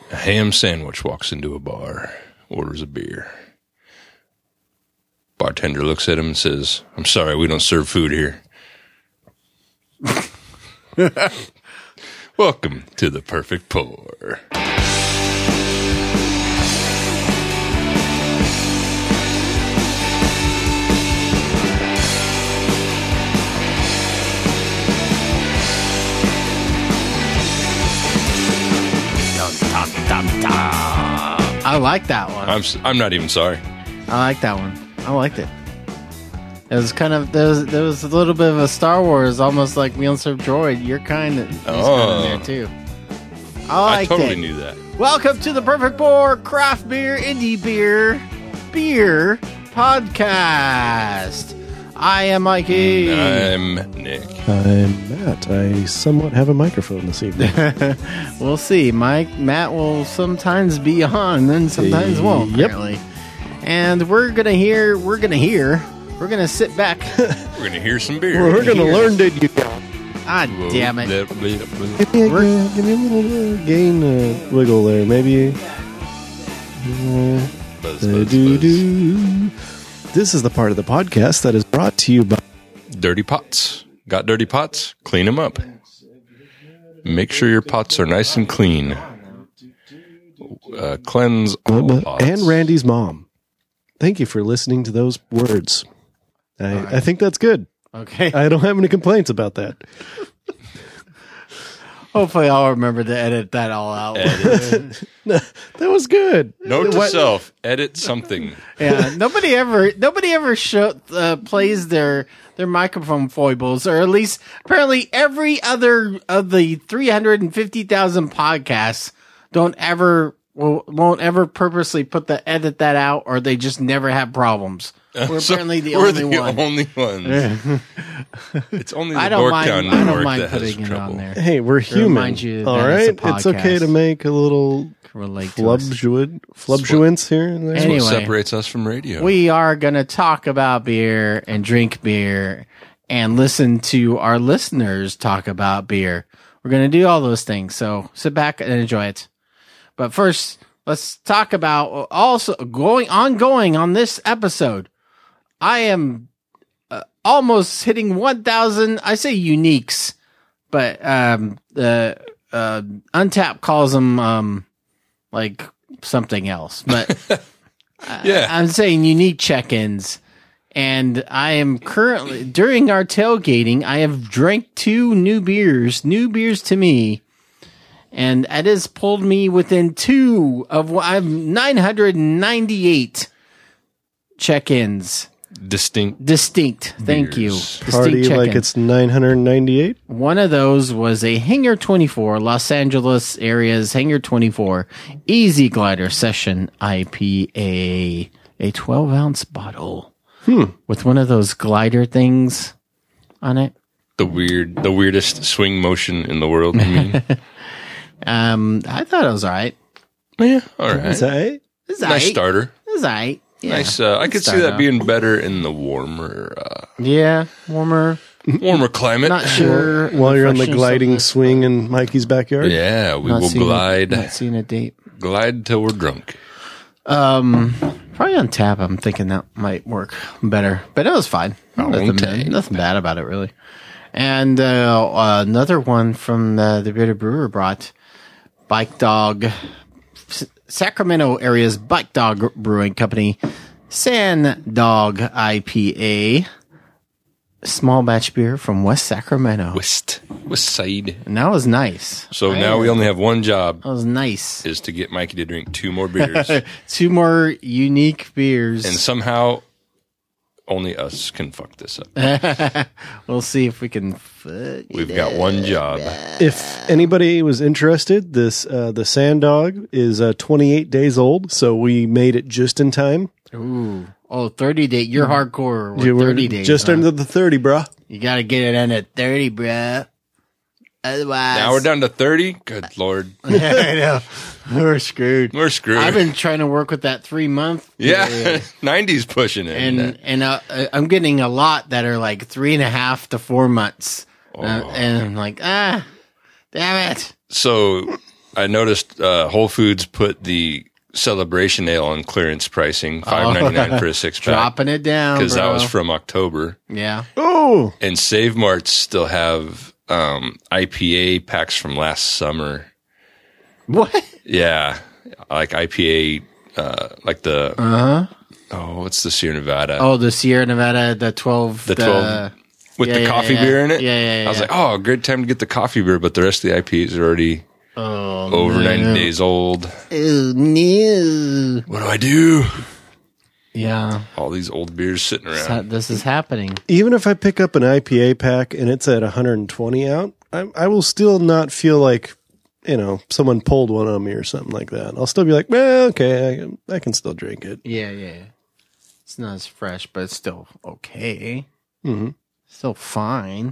A ham sandwich walks into a bar, orders a beer. Bartender looks at him and says, "I'm sorry, we don't serve food here." Welcome to the Perfect Pour. I like that one. I'm not even sorry. I like that one. I liked it. It was kind of there was a little bit of a Star Wars, almost like We Don't Serve Droid. You're kind of in there too. I totally knew that. Welcome to the Perfect Pour Craft Beer Indie Beer Podcast. I am Mikey. I'm Nick. I'm Matt. I somewhat have a microphone this evening. We'll see. Matt will sometimes be on, then sometimes won't. Yep. Apparently. And we're gonna sit back. We're gonna hear some beer. We're going to learn, did you? Ah, damn it. Give me a little gain wiggle there, maybe. Buzz. This is the part of the podcast that is brought to you by Dirty pots. Got dirty pots? Clean them up. Make sure your pots are nice and clean. Cleanse all pots. and Randy's mom. Thank you for listening to those words. I think that's good. Okay. I don't have any complaints about that. Hopefully I'll remember to edit that all out. No, that was good. Note to self: edit something. Yeah. Nobody ever plays their microphone foibles, or at least apparently every other of the 350,000 podcasts won't ever purposely edit that out, or they just never have problems. We're apparently the only ones. It's only the I don't Dorktown mind. I don't Network mind that has putting it trouble. on there. Hey, we're To human. remind you that all it's a right, it's okay to podcast. make a little Relate to us. flubjuance here and there. That's Anyway. what separates us from radio. We are going to talk about beer and drink beer and listen to our listeners talk about beer. We're going to do all those things. So sit back and enjoy it. But first, let's talk about also ongoing on this episode. I am almost hitting 1,000. I say uniques, but the Untapped calls them like something else. But Yeah. I'm saying unique check-ins. And I am currently, during our tailgating, I have drank 2 new beers to me. And that has pulled me within 2 of what I've 998 check-ins. Distinct. Thank you. Beers. Distinct Party like check-ins. it's 998. One of those was a Hangar 24, Los Angeles area's Hangar 24 Easy Glider Session IPA, a 12-ounce bottle with one of those glider things on it. The weirdest swing motion in the world. I mean, I thought it was all right. yeah, all right. Is that it? It's all Nice right. starter. It's all right. Yeah. Nice. I could see Start that out. being better in the warmer Warmer. climate. Not sure. While you're on the freshness of gliding this. swing in Mikey's backyard? Yeah, we Not will seeing glide Not seeing a date. till we're drunk. Probably on tap. I'm thinking that might work better, but it was fine. On tap. Nothing bad about it, really. And another one from the Bearded Brewer brought Bike Dog, Sacramento area's Bike Dog Brewing Company, Sand Dog IPA, small batch beer from West Sacramento. West Side. And that was nice. So now we only have one job, That was nice. is to get Mikey to drink 2 more beers. 2 more unique beers. And somehow only us can fuck this up. We'll see if we can. We've got one job. If anybody was interested, the Sand Dog is 28 days old, so we made it just in time. Ooh. Oh, 30 day. You're hardcore. With You were 30 days. just huh? under the 30, bruh. You got to get it in at 30, bruh. Otherwise. Now we're down to 30. Good Lord. I know. We're screwed. We're screwed. I've been trying to work with that 3-month. yeah. 90's pushing it. And I'm getting a lot that are like 3.5 to 4 months. Oh. And I'm like, damn it. So I noticed Whole Foods put the Celebration Ale on clearance pricing, $5.99 for a 6-pack. Dropping it down, Because that bro. was from October. Yeah. Oh, And Save Marts still have IPA packs from last summer. What? Yeah, like IPA, like the what's the Sierra Nevada? Oh, the Sierra Nevada, the 12. The 12 with yeah, the yeah, coffee yeah. beer in it. Yeah. I was like, oh, great time to get the coffee beer, but the rest of the IPAs are already over 90 days old. Oh, no. What do I do? Yeah. All these old beers sitting around. This is happening. even if I pick up an IPA pack and it's at 120 out, I will still not feel like, someone pulled one on me or something like that. I'll still be like, well, okay, I can still drink it. Yeah. It's not as fresh, but it's still okay. Mm-hmm. Still fine.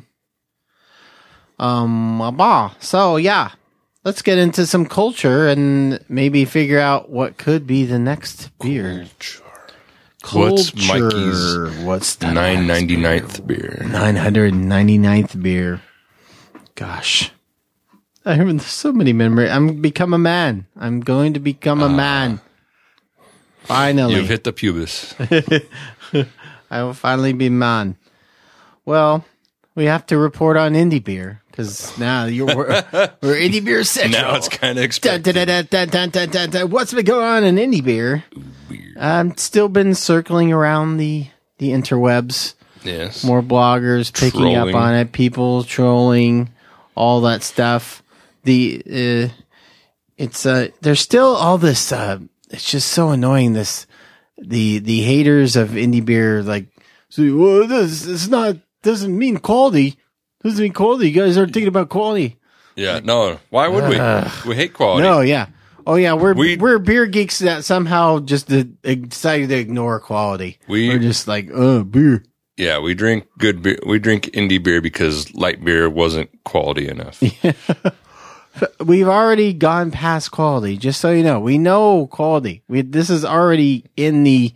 So yeah, let's get into some culture and maybe figure out what could be the next beer. What's Culture. Mikey's What's the 999th beer? 999th beer? Gosh. I have so many memories. I'm become a man. I'm going to become a man. Finally. You've hit the pubis. I will finally be man. Well, we have to report on indie beer because now we're indie beer central. Now it's kind of expected. What's been going on in indie beer? Weird. I've still been circling around the interwebs. Yes. More bloggers picking Trolling. up on it, people trolling, all that stuff. There's still all this. It's just so annoying. The haters of indie beer well, this doesn't mean quality. Doesn't mean quality. You guys aren't thinking about quality. Yeah. No. Why would we? We hate quality. No, yeah. Oh yeah, we're beer geeks that somehow just decided to ignore quality. We're just like, beer. Yeah, we drink good beer. We drink indie beer because light beer wasn't quality enough. We've already gone past quality. Just so you know, we know quality. This is already in the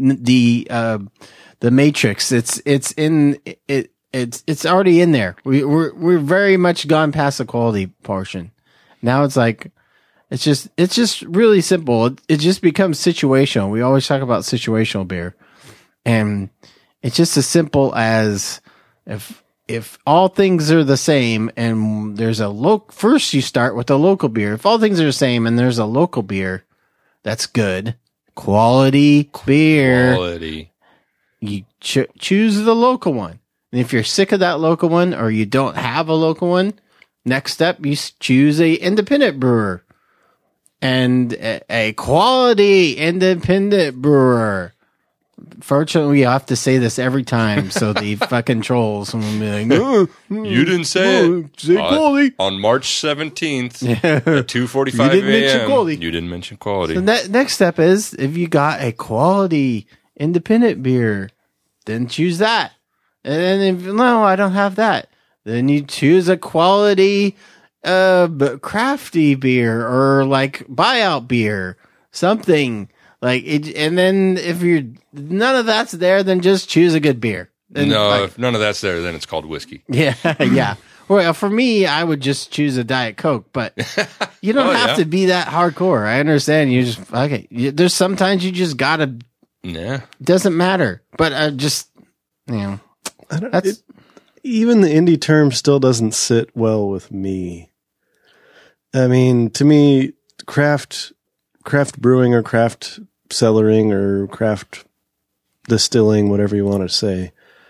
matrix. It's already in there. We're very much gone past the quality portion. Now it's like it's just really simple. It just becomes situational. We always talk about situational beer, and it's just as simple as if all things are the same and there's first you start with a local beer. If all things are the same and there's a local beer that's good, quality beer, Quality. you choose the local one. And if you're sick of that local one or you don't have a local one, next step, you choose a independent brewer and a quality independent brewer. Fortunately, we have to say this every time, so the fucking trolls will be like, "No, You didn't say it. say quality." On March 17th at 2:45 You didn't mention a.m. quality. You didn't mention quality. The next step is if you got a quality independent beer, then choose that. And then if no, I don't have that, then you choose a quality crafty beer or like buyout beer, something. Like it, and then if none of that's there, then just choose a good beer. And if none of that's there, then it's called whiskey. yeah, yeah. Well, for me, I would just choose a Diet Coke, but you don't have to be that hardcore. I understand. You just okay. There's sometimes you just gotta. Yeah, Doesn't matter, but that's Even the indie term still doesn't sit well with me. I mean, to me, craft brewing or craft cellaring or craft distilling, whatever you want to say.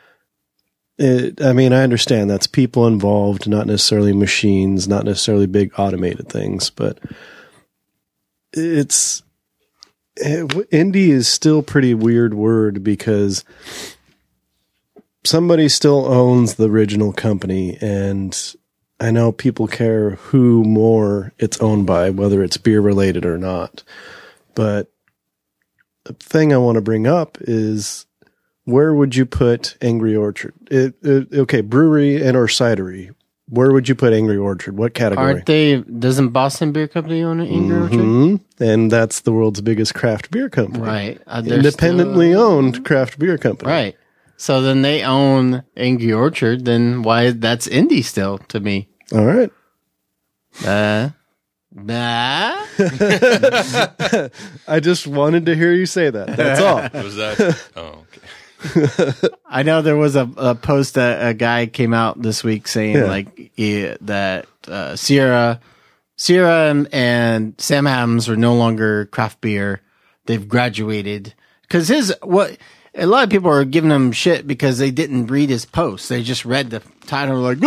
I understand that's people involved, not necessarily machines, not necessarily big automated things, but indie is still pretty weird word because somebody still owns the original company, and I know people care who more it's owned by, whether it's beer related or not. But the thing I want to bring up is, where would you put Angry Orchard? Okay, brewery and or cidery. Where would you put Angry Orchard? What category? Doesn't Boston Beer Company own an Angry Orchard? Mm-hmm. And that's the world's biggest craft beer company. Right. Independently owned craft beer company. Right. So then they own Angry Orchard, then why that's indie still to me. All right. Nah. I just wanted to hear you say that. That's all. Was that? Oh, okay. I know there was a post that a guy came out this week saying that Sierra and Sam Adams are no longer craft beer. They've graduated because a lot of people are giving him shit because they didn't read his post. They just read the title like,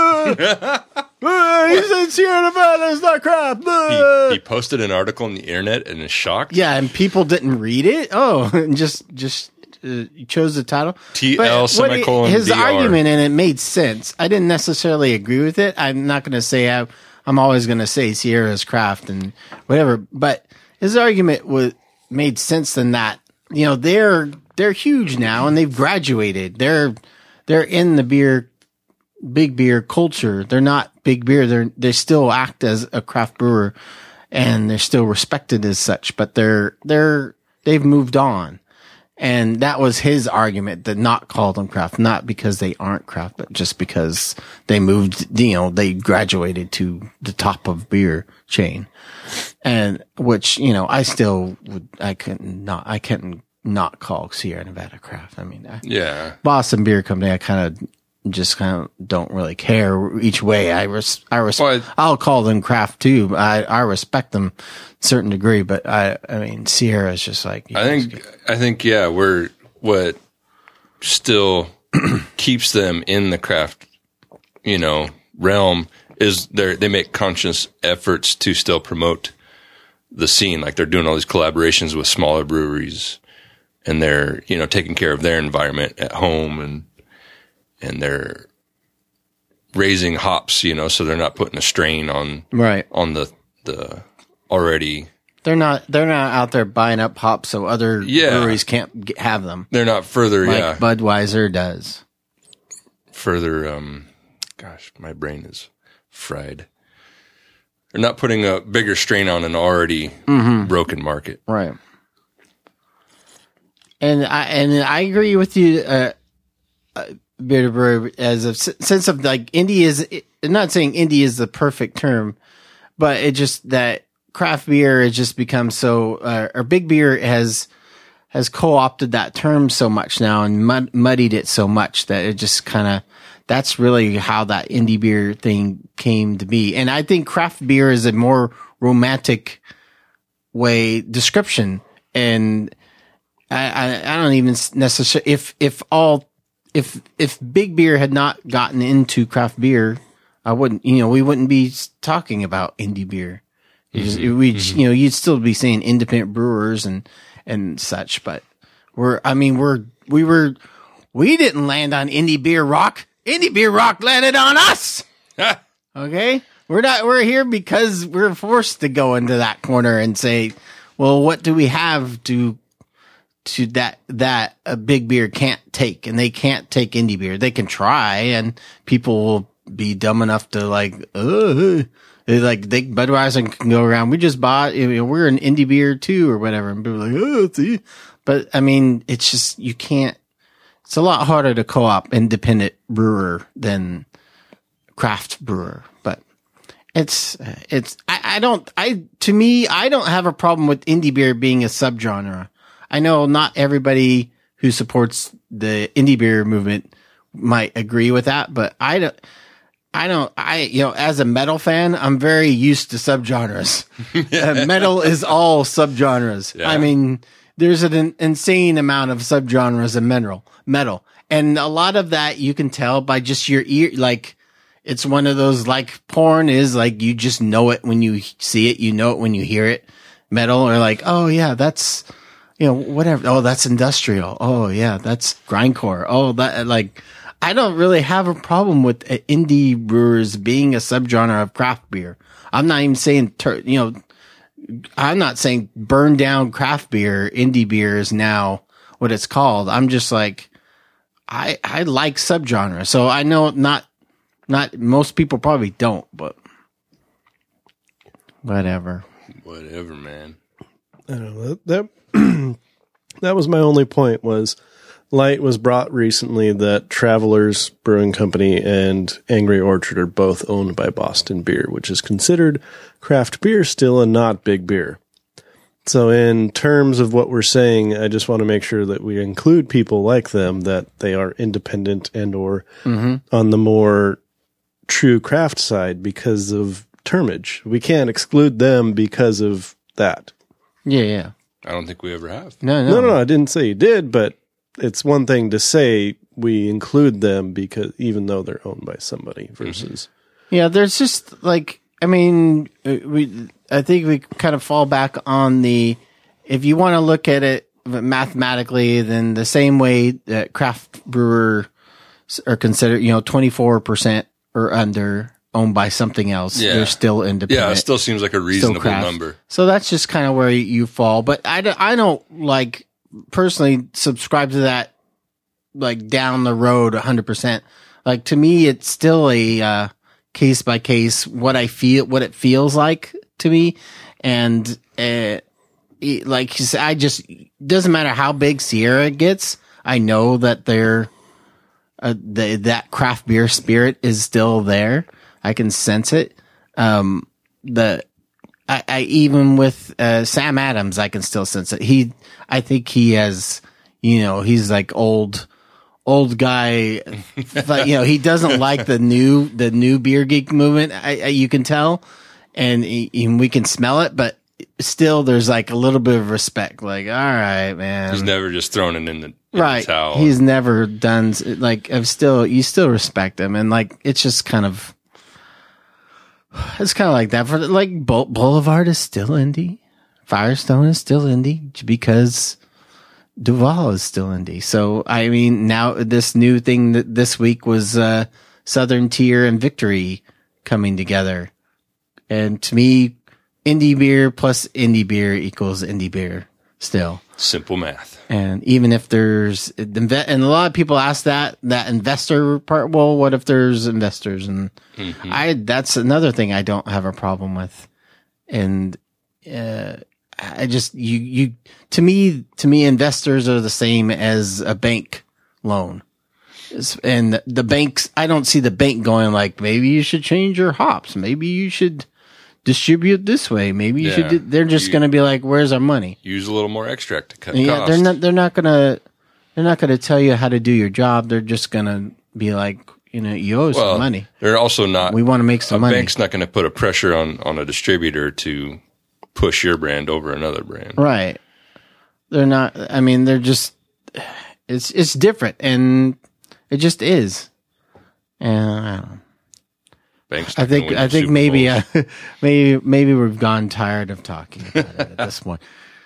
he said Sierra Nevada is not craft. He posted an article on the internet and is shocked. Yeah, and people didn't read it. Oh, and just chose the title. TL semicolon his DR. argument in it made sense. I didn't necessarily agree with it. I'm not going to say I'm always going to say Sierra's craft and whatever. But his argument made sense than that. You know, they're huge now and they've graduated. They're in the big beer culture. They're not big beer. They still act as a craft brewer and they're still respected as such, but they've moved on. And that was his argument, to not call them craft, not because they aren't craft, but just because they moved, they graduated to the top of beer chain. And which, I couldn't not call Sierra Nevada craft. I mean, Boston Beer Company, I kind of don't really care each way. I'll call them craft too. I respect them to a certain degree, but I mean, Sierra is just like, I think, what still keeps them in the craft, realm is they make conscious efforts to still promote the scene. Like they're doing all these collaborations with smaller breweries and they're, taking care of their environment at home and they're raising hops, so they're not putting a strain on the already. They're not out there buying up hops so other breweries can't have them. They're not further, like Budweiser does. Further, gosh, my brain is fried. They're not putting a bigger strain on an already broken market. Right. And I agree with you, Beer to Brew, as a sense of like indie is, I'm not saying indie is the perfect term, but it just that craft beer has just become so, or big beer has co-opted that term so much now and muddied it so much that it just kind of, that's really how that indie beer thing came to be. And I think craft beer is a more romantic description. And I don't even necessarily, if big beer had not gotten into craft beer, I wouldn't, we wouldn't be talking about indie beer. You'd still be saying independent brewers and such, but we didn't land on indie beer rock. Indie beer rock landed on us. Okay. We're here because we're forced to go into that corner and say, well, what do we have to that a big beer can't take, and they can't take indie beer. They can try, and people will be dumb enough to Budweiser can go around. We just bought, we're an indie beer too, or whatever. And people are like, see. But I mean, it's just, you can't, it's a lot harder to co-op independent brewer than craft brewer. But to me, I don't have a problem with indie beer being a subgenre. I know not everybody who supports the indie beer movement might agree with that, but as a metal fan, I'm very used to subgenres. Metal is all subgenres. Yeah. I mean, there's an insane amount of subgenres in metal. And a lot of that you can tell by just your ear. Like, it's one of those, like porn is like, you just know it when you see it. You know it when you hear it. Metal, or like, oh yeah, that's, whatever. Oh, that's industrial. Oh yeah, that's grindcore. Oh, that, like, I don't really have a problem with indie brewers being a subgenre of craft beer. I'm not even saying, I'm not saying burn down craft beer. Indie beer is now what it's called. I'm just like, I like subgenre. So I know not most people probably don't, but whatever. Whatever, man. I don't know. That was my only point, was light was brought recently that Travelers Brewing Company and Angry Orchard are both owned by Boston Beer, which is considered craft beer still and not big beer. So in terms of what we're saying, I just want to make sure that we include people like them, that they are independent and or on the more true craft side because of termage. We can't exclude them because of that. Yeah. I don't think we ever have. No, I didn't say you did, but it's one thing to say we include them because even though they're owned by somebody versus. Yeah, there's just like, I mean, I think we kind of fall back on if you want to look at it mathematically, then the same way that craft brewers are considered, 24% or under owned by something else. Yeah. They're still independent. Yeah, it still seems like a reasonable number. So that's just kind of where you fall. But I don't like personally subscribe to that like down the road 100%. Like to me, it's still a case by case what it feels like to me. And like you said, doesn't matter how big Sierra gets. I know that that craft beer spirit is still there. I can sense it. I even with Sam Adams, I can still sense it. I think he has, he's like old guy, but he doesn't like the new beer geek movement. You can tell, and we can smell it, but still, there's like a little bit of respect. Like, all right, man. He's never just thrown it in the towel. He's never done like you still respect him, and like it's just kind of. It's kind of like that for like Boulevard is still indie. Firestone is still indie because Duval is still indie. So, I mean, now this new thing that this week was, Southern Tier and Victory coming together. And to me, indie beer plus indie beer equals indie beer still. Simple math. And even if there's, and a lot of people ask that investor part, well, what if there's investors? And that's another thing I don't have a problem with. And, I just, to me, investors are the same as a bank loan. And the banks, I don't see the bank going like, maybe you should change your hops. Maybe you should distribute this way. Maybe you should. They're just going to be like, "Where's our money?" Use a little more extract to cut costs. They're not going to tell you how to do your job. They're just going to be like, you owe us some money. They're also not. We want to make some money. A bank's not going to put a pressure on a distributor to push your brand over another brand. Right. They're not. I mean, they're just. It's different, and it just is. And I don't know. I think maybe we've gone tired of talking about it at this point.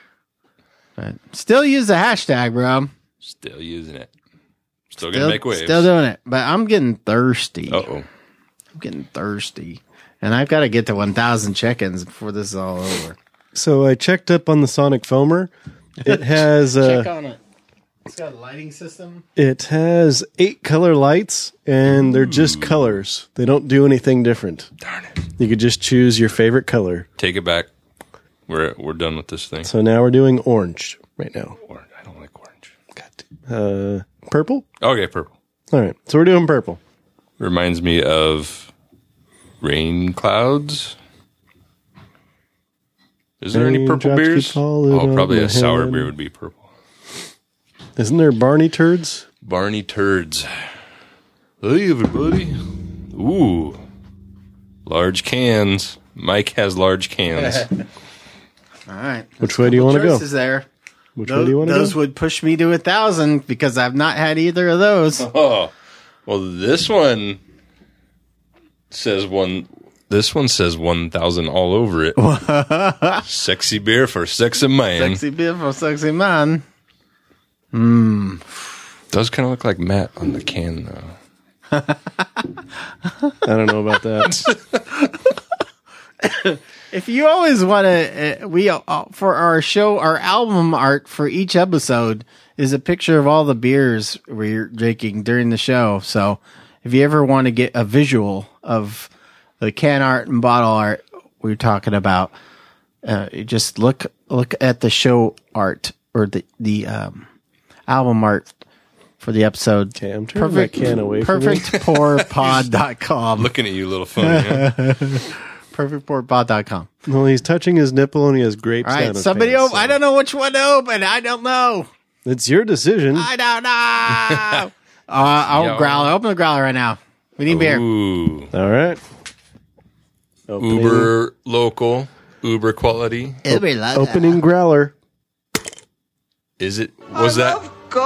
But still use the hashtag, bro. Still using it. Still gonna make waves. Still doing it. But I'm getting thirsty. Uh-oh. I'm getting thirsty. And I've got to get to 1,000 check-ins before this is all over. So I checked up on the Sonic Foamer. It has check on it. It's got a lighting system. It has 8 color lights, and they're just colors. They don't do anything different. Darn it. You could just choose your favorite color. Take it back. We're done with this thing. So now we're doing orange right now. Orange. I don't like orange. Purple? Okay, purple. All right. So we're doing purple. Reminds me of rain clouds. Is there any purple beers? Probably a sour beer would be purple. Isn't there Barney Turds? Barney Turds. Hey, everybody. Ooh. Large cans. Mike has large cans. All right. Which way do you want to go? There. Which way do you want to go? Those would push me to 1,000 because I've not had either of those. Oh. Well, this one says 1,000 all over it. Sexy beer for sexy man. Sexy beer for sexy man. Does kind of look like Matt on the can, though. I don't know about that. If you always want to, for our show, our album art for each episode is a picture of all the beers we're drinking during the show. So if you ever want to get a visual of the can art and bottle art we're talking about, just look at the show art or the album art for the episode. Okay, I'm turning that can away from me. Perfectpourpod.com. Looking at you, little phone. Yeah? Perfectpourpod.com. Well, he's touching his nipple and he has grapes All down right, his somebody pants, open. I don't know which one to open. I don't know. It's your decision. I don't know. I'll Yo. growler. Open the growler right now. We need beer. Ooh. All right. Opening, Uber local, Uber quality. opening growler. Is it? Was that?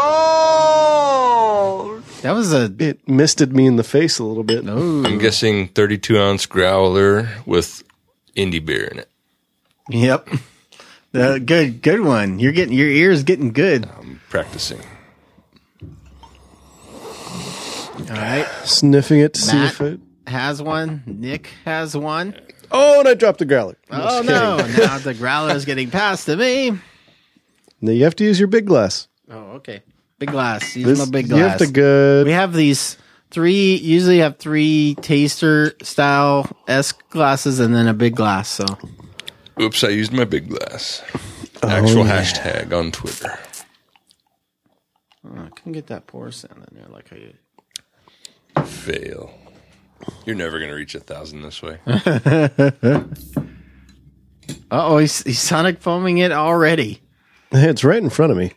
That was a. It misted me in the face a little bit. Ooh. I'm guessing 32-ounce growler with indie beer in it. Yep. Good one. Your ears getting good. I'm practicing. All right. Sniffing it to see Matt if it. has one. Nick has one. Oh, and I dropped the growler. Oh no! Now the growler is getting passed to me. Now you have to use your big glass. Oh, okay. Big glass. Use my big You have glass. to good. We have these usually have 3 taster style esque glasses and then a big glass. So Oops, I used my big glass. Actual yeah. hashtag on Twitter. I couldn't get that pour sound in there like I did. Fail. You're never going to reach 1,000 this way. Oh, he's sonic foaming it already. Hey, it's right in front of me.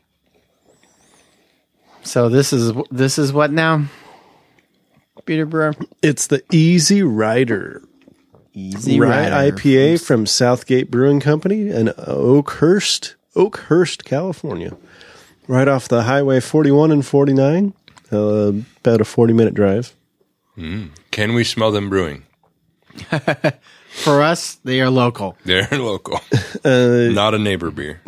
So this is what now? Peter Brewer. It's the Easy Rider. Easy Rye Rider. IPA from Southgate Brewing Company in Oakhurst, California. Right off the Highway 41 and 49. About a 40-minute drive. Can we smell them brewing? For us, they are local. They're local. Not a neighbor beer.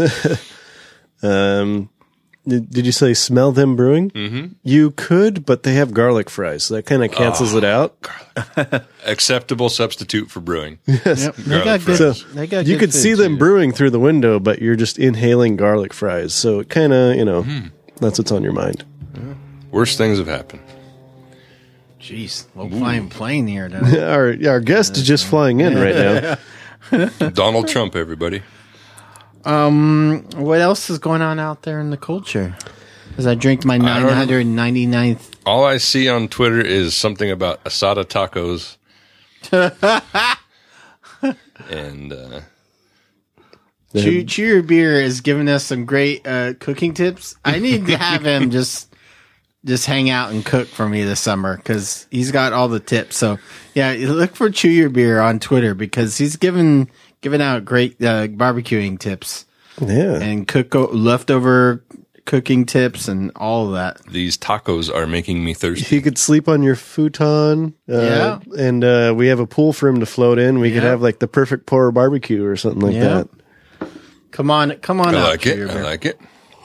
Did you say smell them brewing? Mm-hmm. You could, but they have garlic fries, so that kind of cancels it out. Acceptable substitute for brewing. Yep. They got Garlic good. So They got you good could food, see them too. brewing through the window, but you're just inhaling garlic fries. So it kind of, that's what's on your mind. Worst things have happened. Jeez, low flying plane here tonight. Our guest is just flying in right now. Donald Trump, everybody. What else is going on out there in the culture? As I drink my 999th. All I see on Twitter is something about asada tacos. And Chew Your Beer is giving us some great cooking tips. I need to have him just hang out and cook for me this summer because he's got all the tips. So yeah, look for Chew Your Beer on Twitter because he's giving out great barbecuing tips Yeah. and leftover cooking tips and all of that. these tacos are making me thirsty. He could sleep on your futon. Yeah. And we have a pool for him to float in. We could Yeah. have like the perfect pour barbecue or something like Yeah. that. Come on I out. like Chew it. Your I Beer. like it.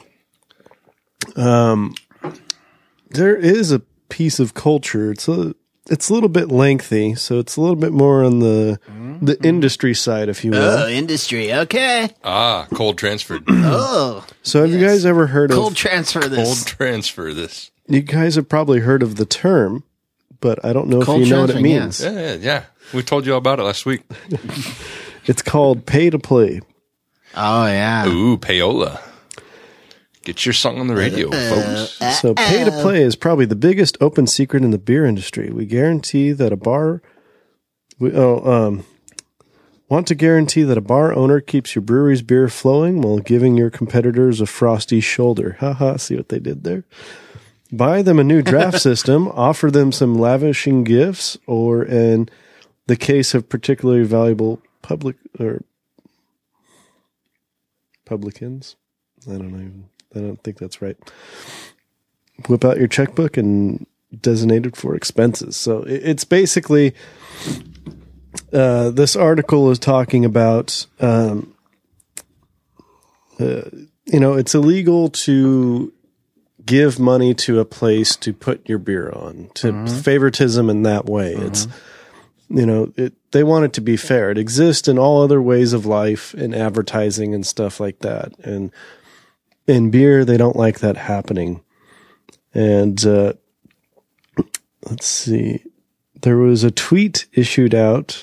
There is a piece of culture. It's a little bit lengthy, so it's a little bit more on the industry side, if you will. Industry. Okay. Cold transferred. Oh, So have you guys ever heard cold of? transfer Cold this. transfer this. You guys have probably heard of the term, but I don't know Cold if you know what it transferring, means. yes. Yeah. We told you all about it last week. It's called pay to play. Oh yeah. Ooh, payola. Get your song on the radio, folks. So pay to play is probably the biggest open secret in the beer industry. We guarantee that want to guarantee that a bar owner keeps your brewery's beer flowing while giving your competitors a frosty shoulder. Haha, see what they did there? Buy them a new draft system, offer them some lavishing gifts, or in the case of particularly valuable publicans. I don't think that's right. Whip out your checkbook and designate it for expenses. So it's basically, this article is talking about, it's illegal to give money to a place to put your beer on, to favoritism in that way. It's, they want it to be fair. It exists in all other ways of life, in advertising and stuff like that. And in beer, they don't like that happening. And let's see. There was a tweet issued out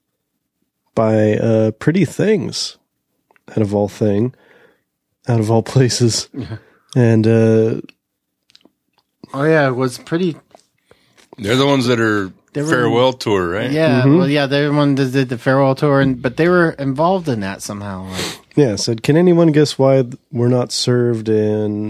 by Pretty Things, out of all places. And Oh yeah, it was pretty. They're the ones that are They were- farewell tour, right? Yeah, well, yeah, they're the one that did the farewell tour, but they were involved in that somehow. Like, Yeah, it said, can anyone guess why we're not served in,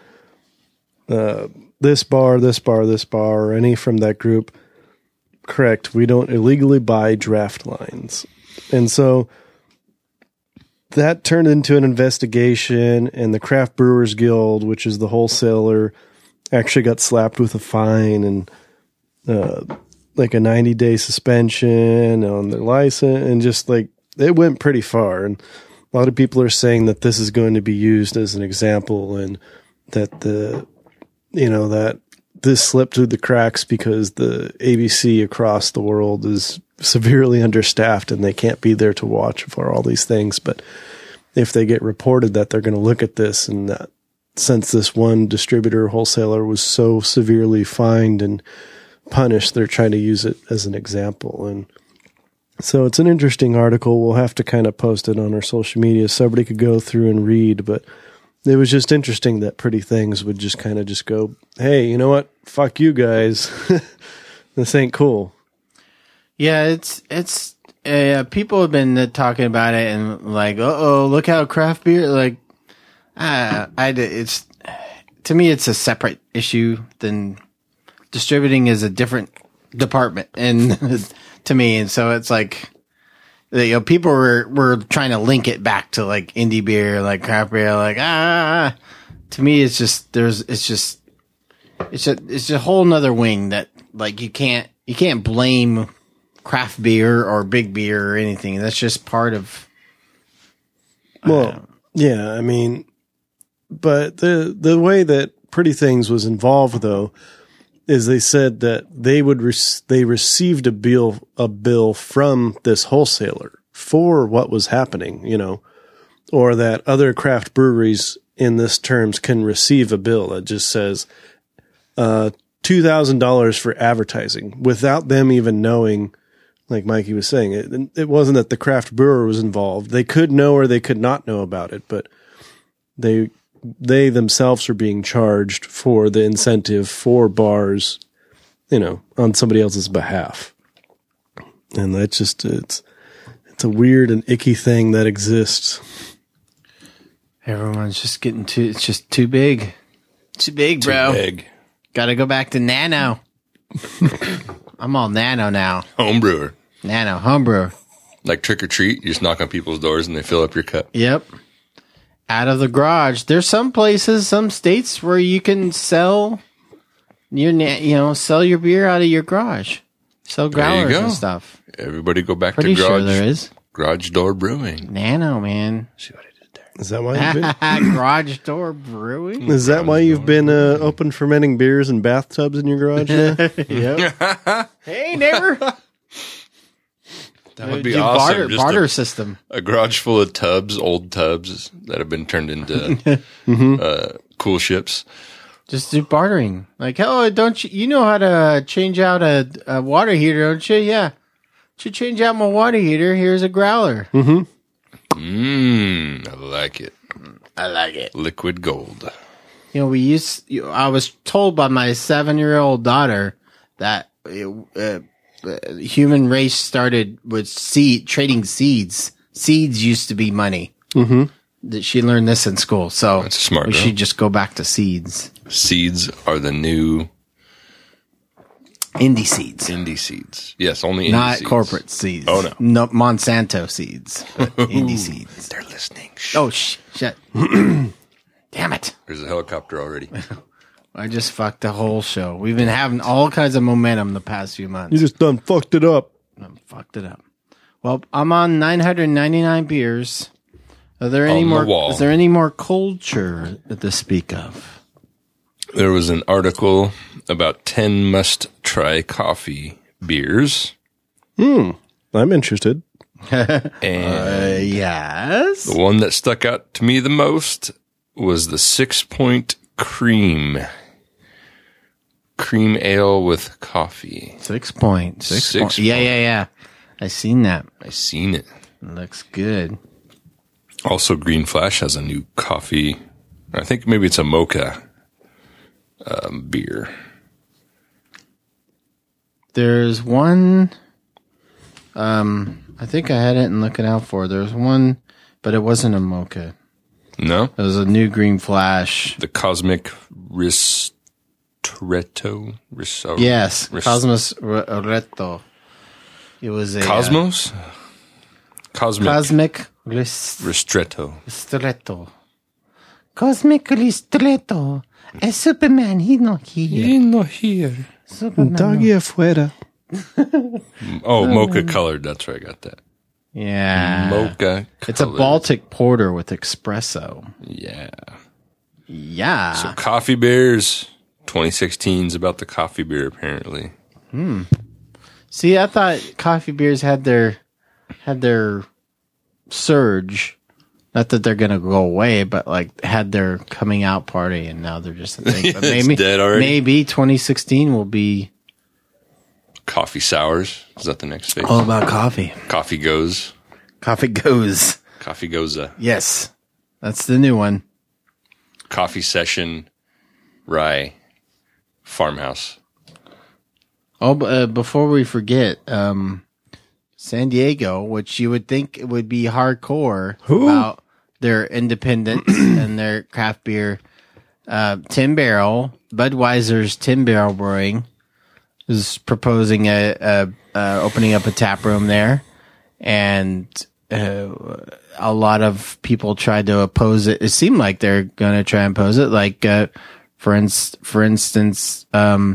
this bar, this bar, this bar, or any from that group? Correct. We don't illegally buy draft lines. And so that turned into an investigation, and the Craft Brewers Guild, which is the wholesaler, actually got slapped with a fine and like a 90-day suspension on their license, and just like it went pretty far. And a lot of people are saying that this is going to be used as an example, and that that this slipped through the cracks because the ABC across the world is severely understaffed and they can't be there to watch for all these things. But if they get reported that, they're going to look at this, and that since this one distributor wholesaler was so severely fined and punished, they're trying to use it as an example. And so it's an interesting article. We'll have to kind of post it on our social media so everybody could go through and read. But it was just interesting that Pretty Things would just kind of just go, hey, you know what? Fuck you guys. This ain't cool. yeah, it's people have been talking about it and like, look how craft beer like. It's to me, it's a separate issue than distributing is a different department, and to me, and so it's like, people were trying to link it back to like indie beer, like craft beer, like to me, it's just it's a whole nother wing that like you can't blame craft beer or big beer or anything. That's just part of. Well, yeah, I mean, but the way that Pretty Things was involved, though, is they said that they received a bill from this wholesaler for what was happening, or that other craft breweries in this terms can receive a bill that just says $2,000 for advertising without them even knowing. Like Mikey was saying, it wasn't that the craft brewer was involved. They could know or they could not know about it, but they themselves are being charged for the incentive for bars, on somebody else's behalf. And that's just, it's a weird and icky thing that exists. Everyone's just it's just too big. Too big, bro. Too big. Gotta go back to nano. I'm all nano now. Home brewer. Nano, homebrewer. Like Trick or Treat, you just knock on people's doors and they fill up your cup. Yep. Out of the garage. There's some places, some states where you can sell sell your beer out of your garage. Sell growlers and stuff. Everybody go back Pretty to sure there is. Garage Door Brewing. Nano, man. See what I did there? Is that why you've been? Garage door brewing? Is that why you've been open fermenting beers in bathtubs in your garage now? Yep. Hey, neighbor. That would be Do awesome. Just barter system. a garage full of old tubs that have been turned into cool ships. Just do bartering. Like, oh, don't you know how to change out a water heater, don't you? Yeah. To change out my water heater, here's a growler. I like it. I like it. Liquid gold. I was told by my 7-year-old daughter that human race started with trading seeds. Seeds used to be money. Mm-hmm. That she learned this in school. So that's a smart we girl. should just go back to seeds. Seeds are the new indie seeds. Indie seeds. Yes, only indie Not seeds. corporate seeds. Oh, no. Monsanto seeds. But indie seeds. They're listening. Shh. Oh, shit. Damn it. There's a helicopter already. I just fucked the whole show. We've been having all kinds of momentum the past few months. You just done fucked it up. Fucked it up. Well, I'm on 999 beers. Are there any On the more? wall. Is there any more culture to speak of? There was an article about 10 must-try coffee beers. I'm interested. And Yes. the one that stuck out to me the most was the 6 Point Cream Ale with coffee. 6 point. 6 6 point. Yeah. I seen that. I seen it. Looks good. Also, Green Flash has a new coffee. I think maybe it's a mocha beer. There's one. I think I had it and looking out for. There's one, but it wasn't a mocha. No? It was a new green flash. The Cosmic Ristretto? Yes, Cosmos Retto. It was a Cosmos? Cosmic Ristretto. Ristretto. Cosmic Ristretto. A Superman, he's not here. He's not here. Superman. Doggy afuera. Oh, mocha colored. That's where I got that. Yeah. Mocha. It's a colored. Baltic porter with espresso. Yeah. Yeah. So coffee beers. 2016 is about the coffee beer, apparently. See, I thought coffee beers had their surge. Not that they're gonna go away, but like had their coming out party, and now they're just a thing. But It's dead already. Maybe 2016 will be Coffee sours. Is that the next phase? all about coffee. Coffee goes. Coffee goes. Coffee goza. Yes, that's the new one. Coffee session. Rye. Farmhouse. Oh, but, before we forget, San Diego, which you would think it would be hardcore about their independence and their craft beer, Tin Barrel, Budweiser's Tin Barrel Brewing is proposing opening up a tap room there, and a lot of people tried to oppose it. It seemed like they're going to try and oppose it. Like, for instance, our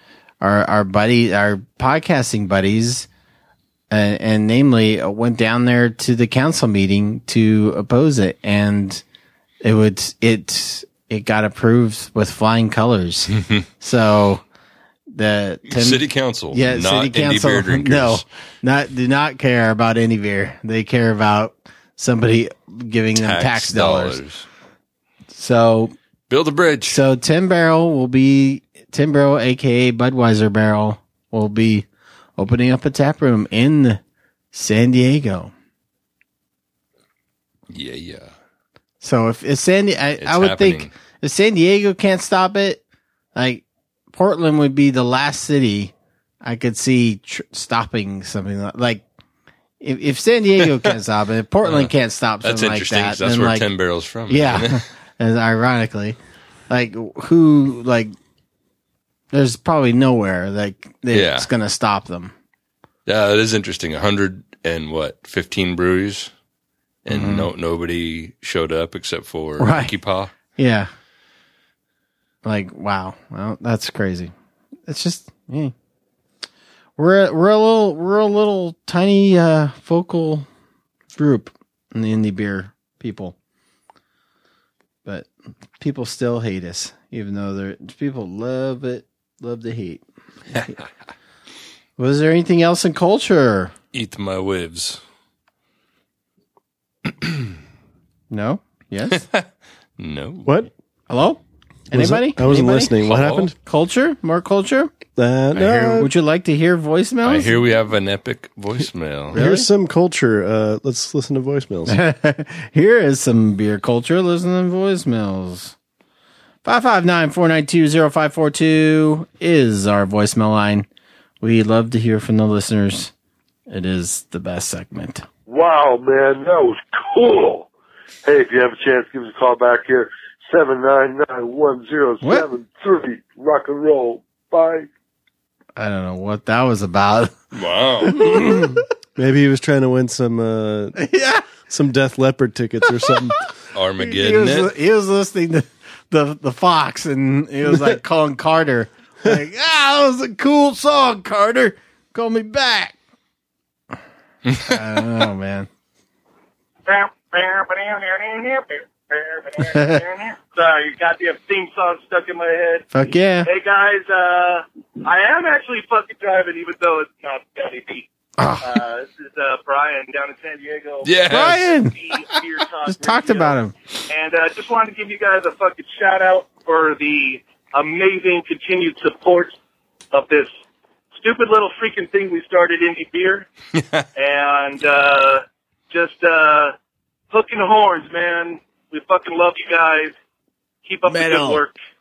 podcasting buddies, and namely went down there to the council meeting to oppose it, and it got approved with flying colors. So the City Council. yeah, not city indie council, beer drinkers. do not care about any beer. They care about somebody giving them tax dollars. So Build a bridge. So Tin Barrel, aka Budweiser Barrel, will be opening up a tap room in San Diego. Yeah. So if San, I would happening. think if San Diego can't stop it, like Portland would be the last city I could see stopping something like. If San Diego can't stop it, if Portland can't stop That's something like interesting. that, 'Cause that's then where like, 10 Barrel's from. yeah, and ironically, like who like. There's probably nowhere like that's going to stop them. Yeah, it is interesting. 15 breweries, and nobody showed up except for Right. Monkey Paw. Yeah. Like, wow. Well, that's crazy. It's just, yeah. We're a little tiny vocal group in the indie beer people, but people still hate us, even though people love it. Love to hate. Was there anything else in culture? Eat my wives. No? Yes? No. What? Hello? Anybody? I wasn't Anybody? listening. What Hello? happened? Culture? More culture? No. Would you like to hear voicemails? I hear we have an epic voicemail. Here's some culture. Let's listen to voicemails. Here is some beer culture. Listen to voicemails. 559-492-0542 is our voicemail line. We love to hear from the listeners. It is the best segment. Wow, man, that was cool. Hey, if you have a chance, give us a call back here. 799-1073. Rock and roll. Bye. I don't know what that was about. Wow. Maybe he was trying to win some Yeah. some Death Leopard tickets or something. Armageddon. He was listening to the Fox, and he was like calling Carter. Like, that was a cool song, Carter. Call me back. I don't know, man. Sorry, you goddamn theme song stuck in my head. Fuck yeah. Hey guys, I am actually fucking driving, even though it's not Scotty B. This is Brian down in San Diego. Yes. Brian! The Beer Talk Just talked Radio. about him. And just wanted to give you guys a fucking shout out for the amazing continued support of this stupid little freaking thing we started, Indie Beer. And just hooking the horns, man. We fucking love you guys. Keep up the Metal. good work.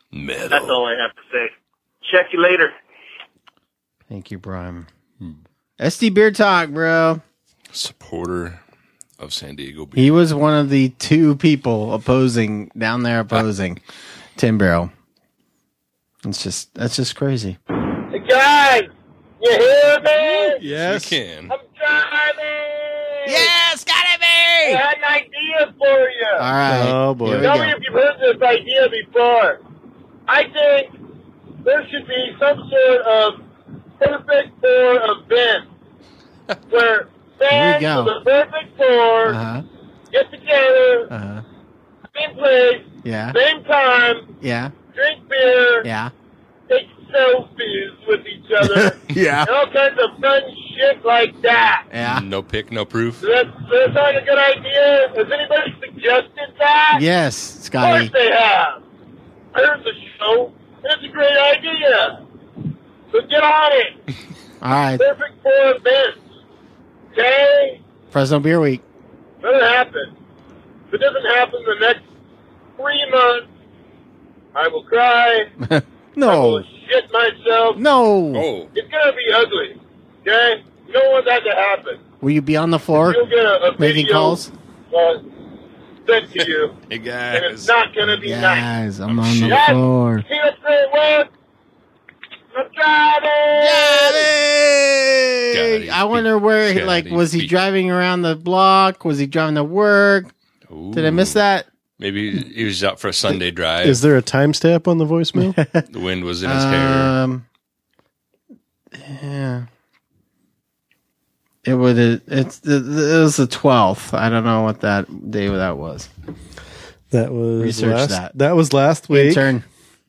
Metal. That's all I have to say. Check you later. Thank you, Brian. SD Beer Talk, bro. Supporter of San Diego beer. He was one of the 2 people opposing Tim Barrel. That's just crazy. Hey guys, you hear me? Yes. You can. I'm driving. Yes, gotta I be. had an idea for you. All right. Oh, boy. Here we Tell me go. if you've heard this idea before. I think there should be some sort of perfect four event where fans go. of the perfect four Uh-huh. get together, Uh-huh. same place, Yeah. same time, Yeah. drink beer, Yeah. take selfies with each other, Yeah. and all kinds of fun shit like that. Yeah. No pick, no proof. Does that sound a good idea? Has anybody suggested that? Yes, Of Scotty. course they have. I heard the show. It's a great idea. So get on it. All right. Perfect four events. Okay? Fresno Beer Week. Let it happen. If it doesn't happen the next 3 months, I will cry. I No. will shit myself. No. Oh, It's going to be ugly. Okay? You don't want that to happen. Will you be on the floor You'll get a making video calls? sent to you, hey and it's guys. not going to be nice. Guys, I'm on the Yes. floor. See what's great work? I'm driving! Scotty! I wonder where, Scotty was he beat. driving around the block? Was he driving to work? Did I miss Ooh. that? Maybe he was out for a Sunday drive. Is there a timestamp on the voicemail? The wind was in his hair. Yeah. It was the 12th. I don't know what that day that was. That was Research last, that. that was last week. Intern.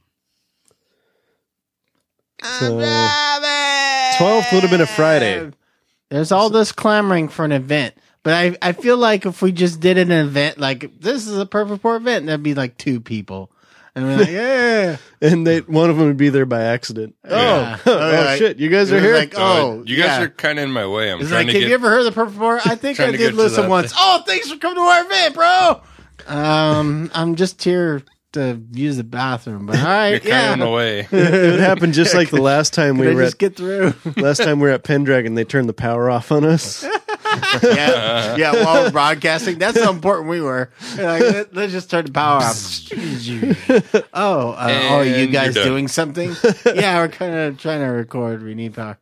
So 12th would have been a Friday. There's all this clamoring for an event. But I feel like if we just did an event, like this is a perfect four event, that'd be like 2 people. And we're like, yeah. And one of them would be there by accident. Yeah. Oh, shit. You guys are It was here? like, oh, you guys yeah. are kind of in my way. I'm It's trying like, to have get. you ever heard of the Perfect Four? I think I trying to get did to listen that once. thing. Oh, thanks for coming to our event, bro. I'm just here to use the bathroom, but all You're right, kind of yeah. in the way. It would happen just like the last time Can we I were just at get through? last time we were at Pendragon. They turned the power off on us. yeah, while we're broadcasting. That's how important we were. Like, let's just turn the power off. Are you And guys you're done. doing something? Yeah, we're kind of trying to record. We need power.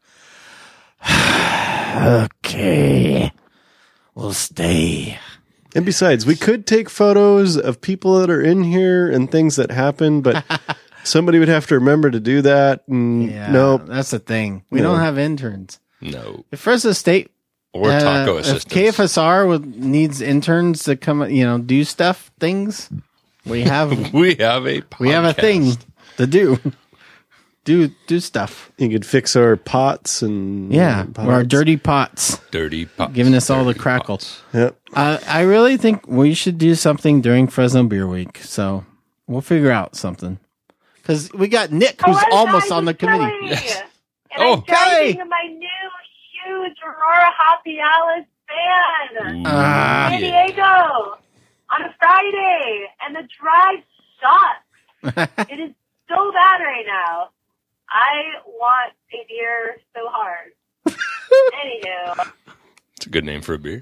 Okay, we'll stay. And besides, we could take photos of people that are in here and things that happen, but somebody would have to remember to do that. And Yeah, nope. that's the thing. We No. don't have interns. No. If Fresno State Or taco if assistants. KFSR needs interns to come, do stuff, things, we have We have a podcast. we have a thing to do. Do stuff. You could fix our pots and Yeah, pots. our dirty pots, Dirty pots. giving us all the Dirty crackle. pots. Yep. I really think we should do something during Fresno Beer Week. So we'll figure out something. Because we got Nick, who's Hello, almost guys, on the it's committee. Kelly. Yes. And Oh, I'm driving Kelly. in my new huge Aurora Hoppy Alice van. Ooh, San yeah. Diego on a Friday, and the drive sucks. It is so bad right now. I want a beer so hard. Anywho, It's a good name for a beer.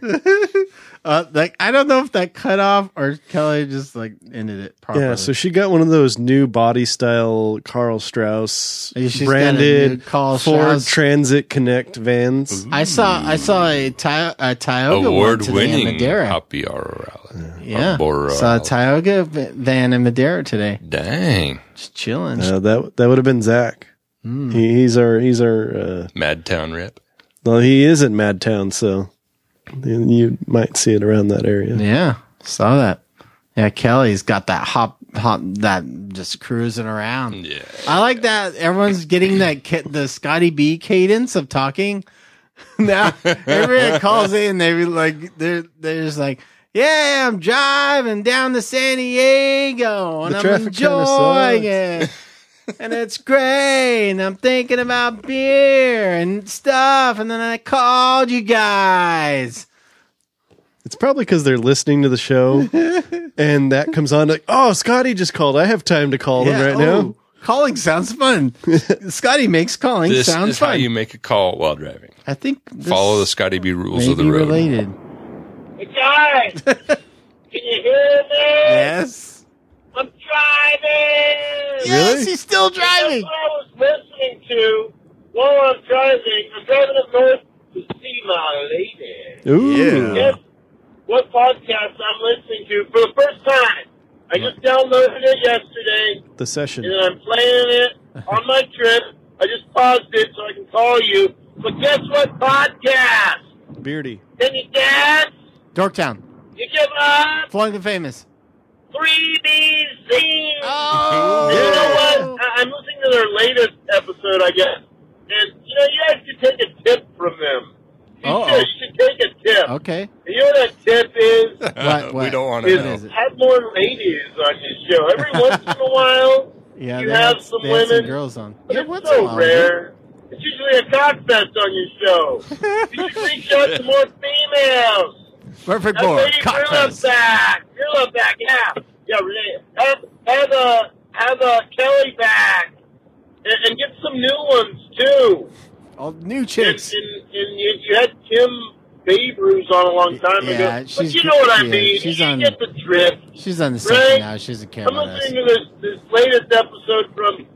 I don't know if that cut off or Kelly just ended it properly. Yeah, so she got one of those new body style Carl Strauss She's got a new branded Carl Ford Strauss. Transit Connect vans. I saw a Tioga one Award today in winning Madeira. Happy Hour Rally. Yeah, Arbora. saw a Tioga van in Madeira today. Dang. Just chilling. That would have been Zach. Hmm. He's our Madtown rep. well, he is in Madtown, so you might see it around that area. Yeah, saw that. Yeah, Kelly's got that hop that just cruising around. Yeah. I like that everyone's getting the Scotty B cadence of talking. Now everybody that calls in, they're just like, yeah, I'm driving down to San Diego and The I'm traffic kinda enjoying sucks." it. And it's great, and I'm thinking about beer and stuff, and then I called you guys. It's probably because they're listening to the show, and that comes on like, oh, Scotty just called. I have time to call them right now. Calling sounds fun. Scotty makes calling This sounds is fun. how you make a call while driving. I think this Follow the Scotty B rules may of the be road. related. Hey, guys! Can you hear me? Yes. I'm driving! Yes, he's still That's driving. what I was listening to while I'm driving. I'm driving up north to see my lady. Ooh. Guess what podcast I'm listening to for the first time? I just downloaded it yesterday, The session. and I'm playing it on my trip. I just paused it so I can call you. But guess what podcast? Beardy. Can you guess? Dorktown. You give up? Flowing the Famous. 3BZ. Oh. And you know what? I'm listening to their latest episode, I guess. And, you know, you guys should take a tip from them. You should take a tip. Okay. And you know what that tip is? What? We don't want Is to know. is it? have more ladies on your show. Every once in a while, Yeah, you they have had- some they had women. girls on. But Yeah, it's once in a so while, rare. It's usually a cockfest on your show. You should reach out to more females. Perfect Have board. Lady Gorilla back. Gorilla back, yeah. Yeah, Renee. Have Kelly back. And get some new ones, too. All new chicks. And you had Kim Babe Ruth on a long time Yeah, ago. she's But you know what I good. mean. She's you on- get the drift. She's on the Right? second now. She doesn't care I'm about us. listening to this latest episode from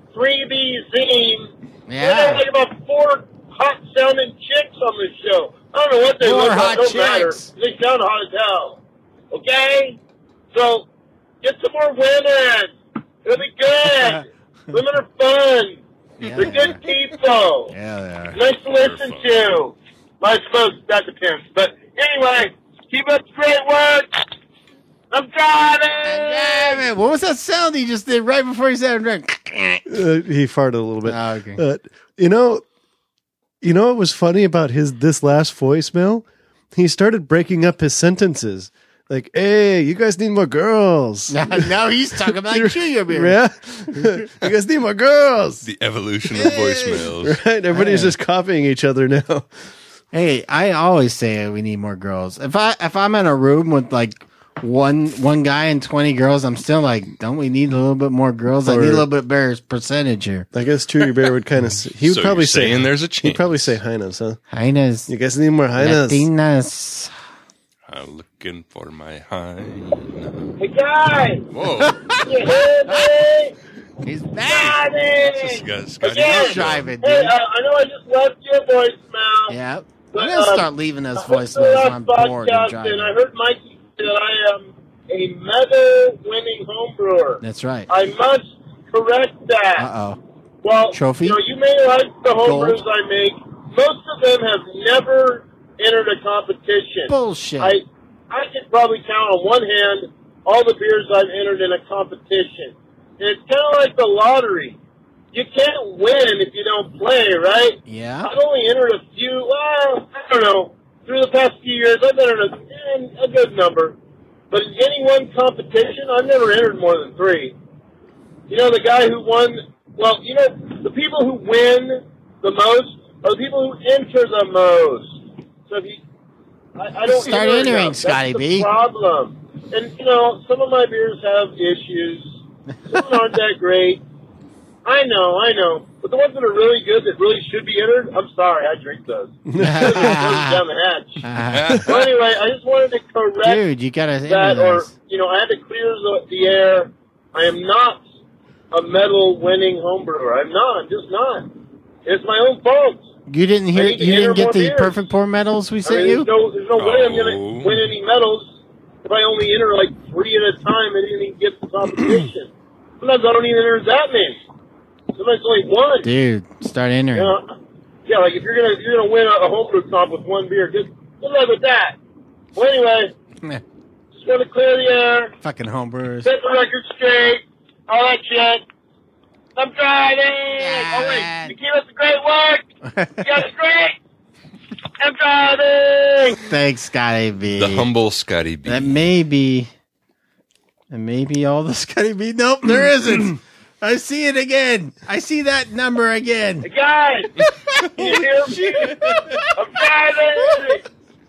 3BZ. Yeah. There's like about 4 hot-sounding chicks on the show. I don't know what they More look like. hot Don't matter. chicks. They sound hot as hell. Okay? So, get some more women. It'll be good. Women are fun. Yeah, They're they good are. people. Yeah, they are. Nice to listen to. I suppose that depends. But anyway, keep up the great work. I'm driving. What was that sound he just did right before he said I'm drunk? He farted a little bit. Oh, okay. You know what was funny about this last voicemail? He started breaking up his sentences. Like, hey, you guys need more girls. Now he's talking about Junior Beer. Yeah. You guys need more girls. The evolution of voicemails. Right? Everybody's just copying each other now. Hey, I always say we need more girls. If I'm in a room with like one guy and 20 girls, I'm still like, don't we need a little bit more girls? I need a little bit better percentage here. I guess Chewy Bear would kind of. He would So probably you're say. saying there's a chance. He'd probably say hyenas, huh? Hyenas. You guys need more hyenas. Latinas. I'm looking for my high. Hey, guys. Whoa. You hear me? He's back. Driving. Scotty Again. Show. Driving, Hey, dude. I know I just left you a voicemail. Yeah. But, I'm going to start leaving us I listened to voicemails the when I'm last bored and podcast, driving. and I heard Mikey say that I am a medal-winning homebrewer. That's right. I must correct that. Uh-oh. Well, Trophy? you know, you may like the homebrews Gold? I make. Most of them have never entered a competition. Bullshit. I could probably count on one hand all the beers I've entered in a competition. And it's kind of like the lottery. You can't win if you don't play, right? Yeah. I've only entered a few, well, I don't know. Through the past few years, I've entered a good number. But in any one competition, I've never entered more than 3. You know, the guy who won, well, you know, the people who win the most are the people who enter the most. So if you, I don't Start enter entering, enough. Scotty That's B. the problem. And, you know, some of my beers have issues. Some aren't that great. I know. But the ones that are really good that really should be entered, I'm sorry, I drink those. Those down the hatch. Well, anyway, I just wanted to correct Dude, you got to that, or, you know, I had to clear the air. I am not a medal-winning homebrewer. I'm not. I'm just not. It's my own fault. You didn't hear? I need to You enter didn't get more the beers. perfect pour medals we I sent mean, you? there's no way I'm going Oh. to win any medals if I only enter like 3 at a time and didn't even get the competition. Sometimes I don't even enter that many. Sometimes only 1. Dude, start entering. You know, yeah, like if you're gonna win a homebrew comp with 1 beer, good luck with that. Well, anyway, just want to clear the air, Fucking homebrewers. set the record straight, all that shit. I'm driving. Oh wait, you keep up the great work. You guys are great. I'm driving. Thanks, Scotty B. The humble Scotty B. That may be all the Scotty B. Nope, there isn't. I see it again. I see that number again. Hey guys, can you hear me? I'm driving.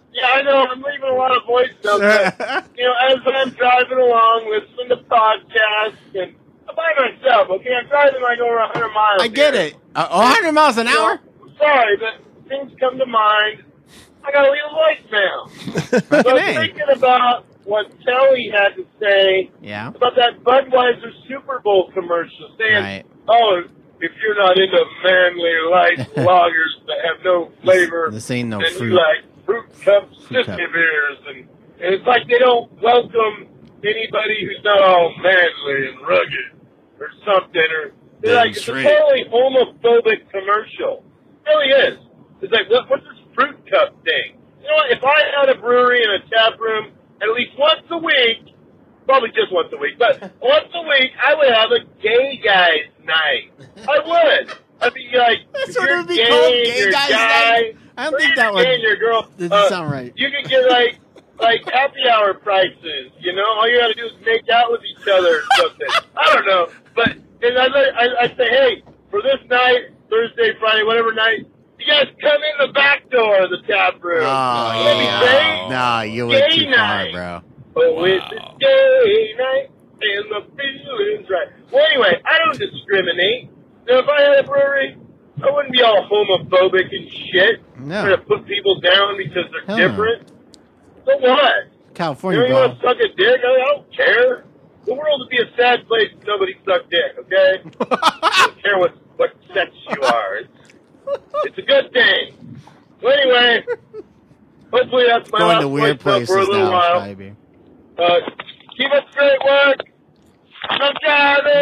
Yeah, I know. I'm leaving a lot of voice notes. But, as I'm driving along, listening to podcasts, and I'm by myself, okay? I'm driving like over 100 miles. I get it. 100 miles an hour? Sorry, but things come to mind. I gotta leave a voicemail. So I was thinking about what Kelly had to say about that Budweiser Super Bowl commercial, saying, "Oh, if you're not into manly light lagers that have no flavor, this ain't no and fruit. you like fruit cup sissy beers," and it's like they don't welcome anybody who's not all manly and rugged or something, or they're like it's a totally homophobic commercial. It really is. It's like what's this fruit cup thing? You know what? If I had a brewery and a tap room, at least once a week, probably just once a week, but once a week, I would have a gay guys night. I would. I'd be like, That's if what it you're would be gay, called, and gay you're guys guy, night. I don't think that or would. you're gay and your girl, Doesn't sound right. you could get like happy hour prices. All you got to do is make out with each other or something. I don't know, but and I say, hey, for this night, Thursday, Friday, whatever night. You guys come in the back door of the tap room. That'd be great. No, you went Gay too far, night. bro. Oh, it's a gay night and the feeling's right. Well, anyway, I don't discriminate. If I had a brewery, I wouldn't be all homophobic and shit. No. Trying to put people down because they're Hell no. different. So what? California, You bro. want to suck a dick? I don't care. The world would be a sad place if nobody sucked dick, okay? I don't care what sex you are. It's a good thing. So anyway, hopefully that's my Going last to weird voicemail for a places little now, while. baby. Keep up great work. I'm driving.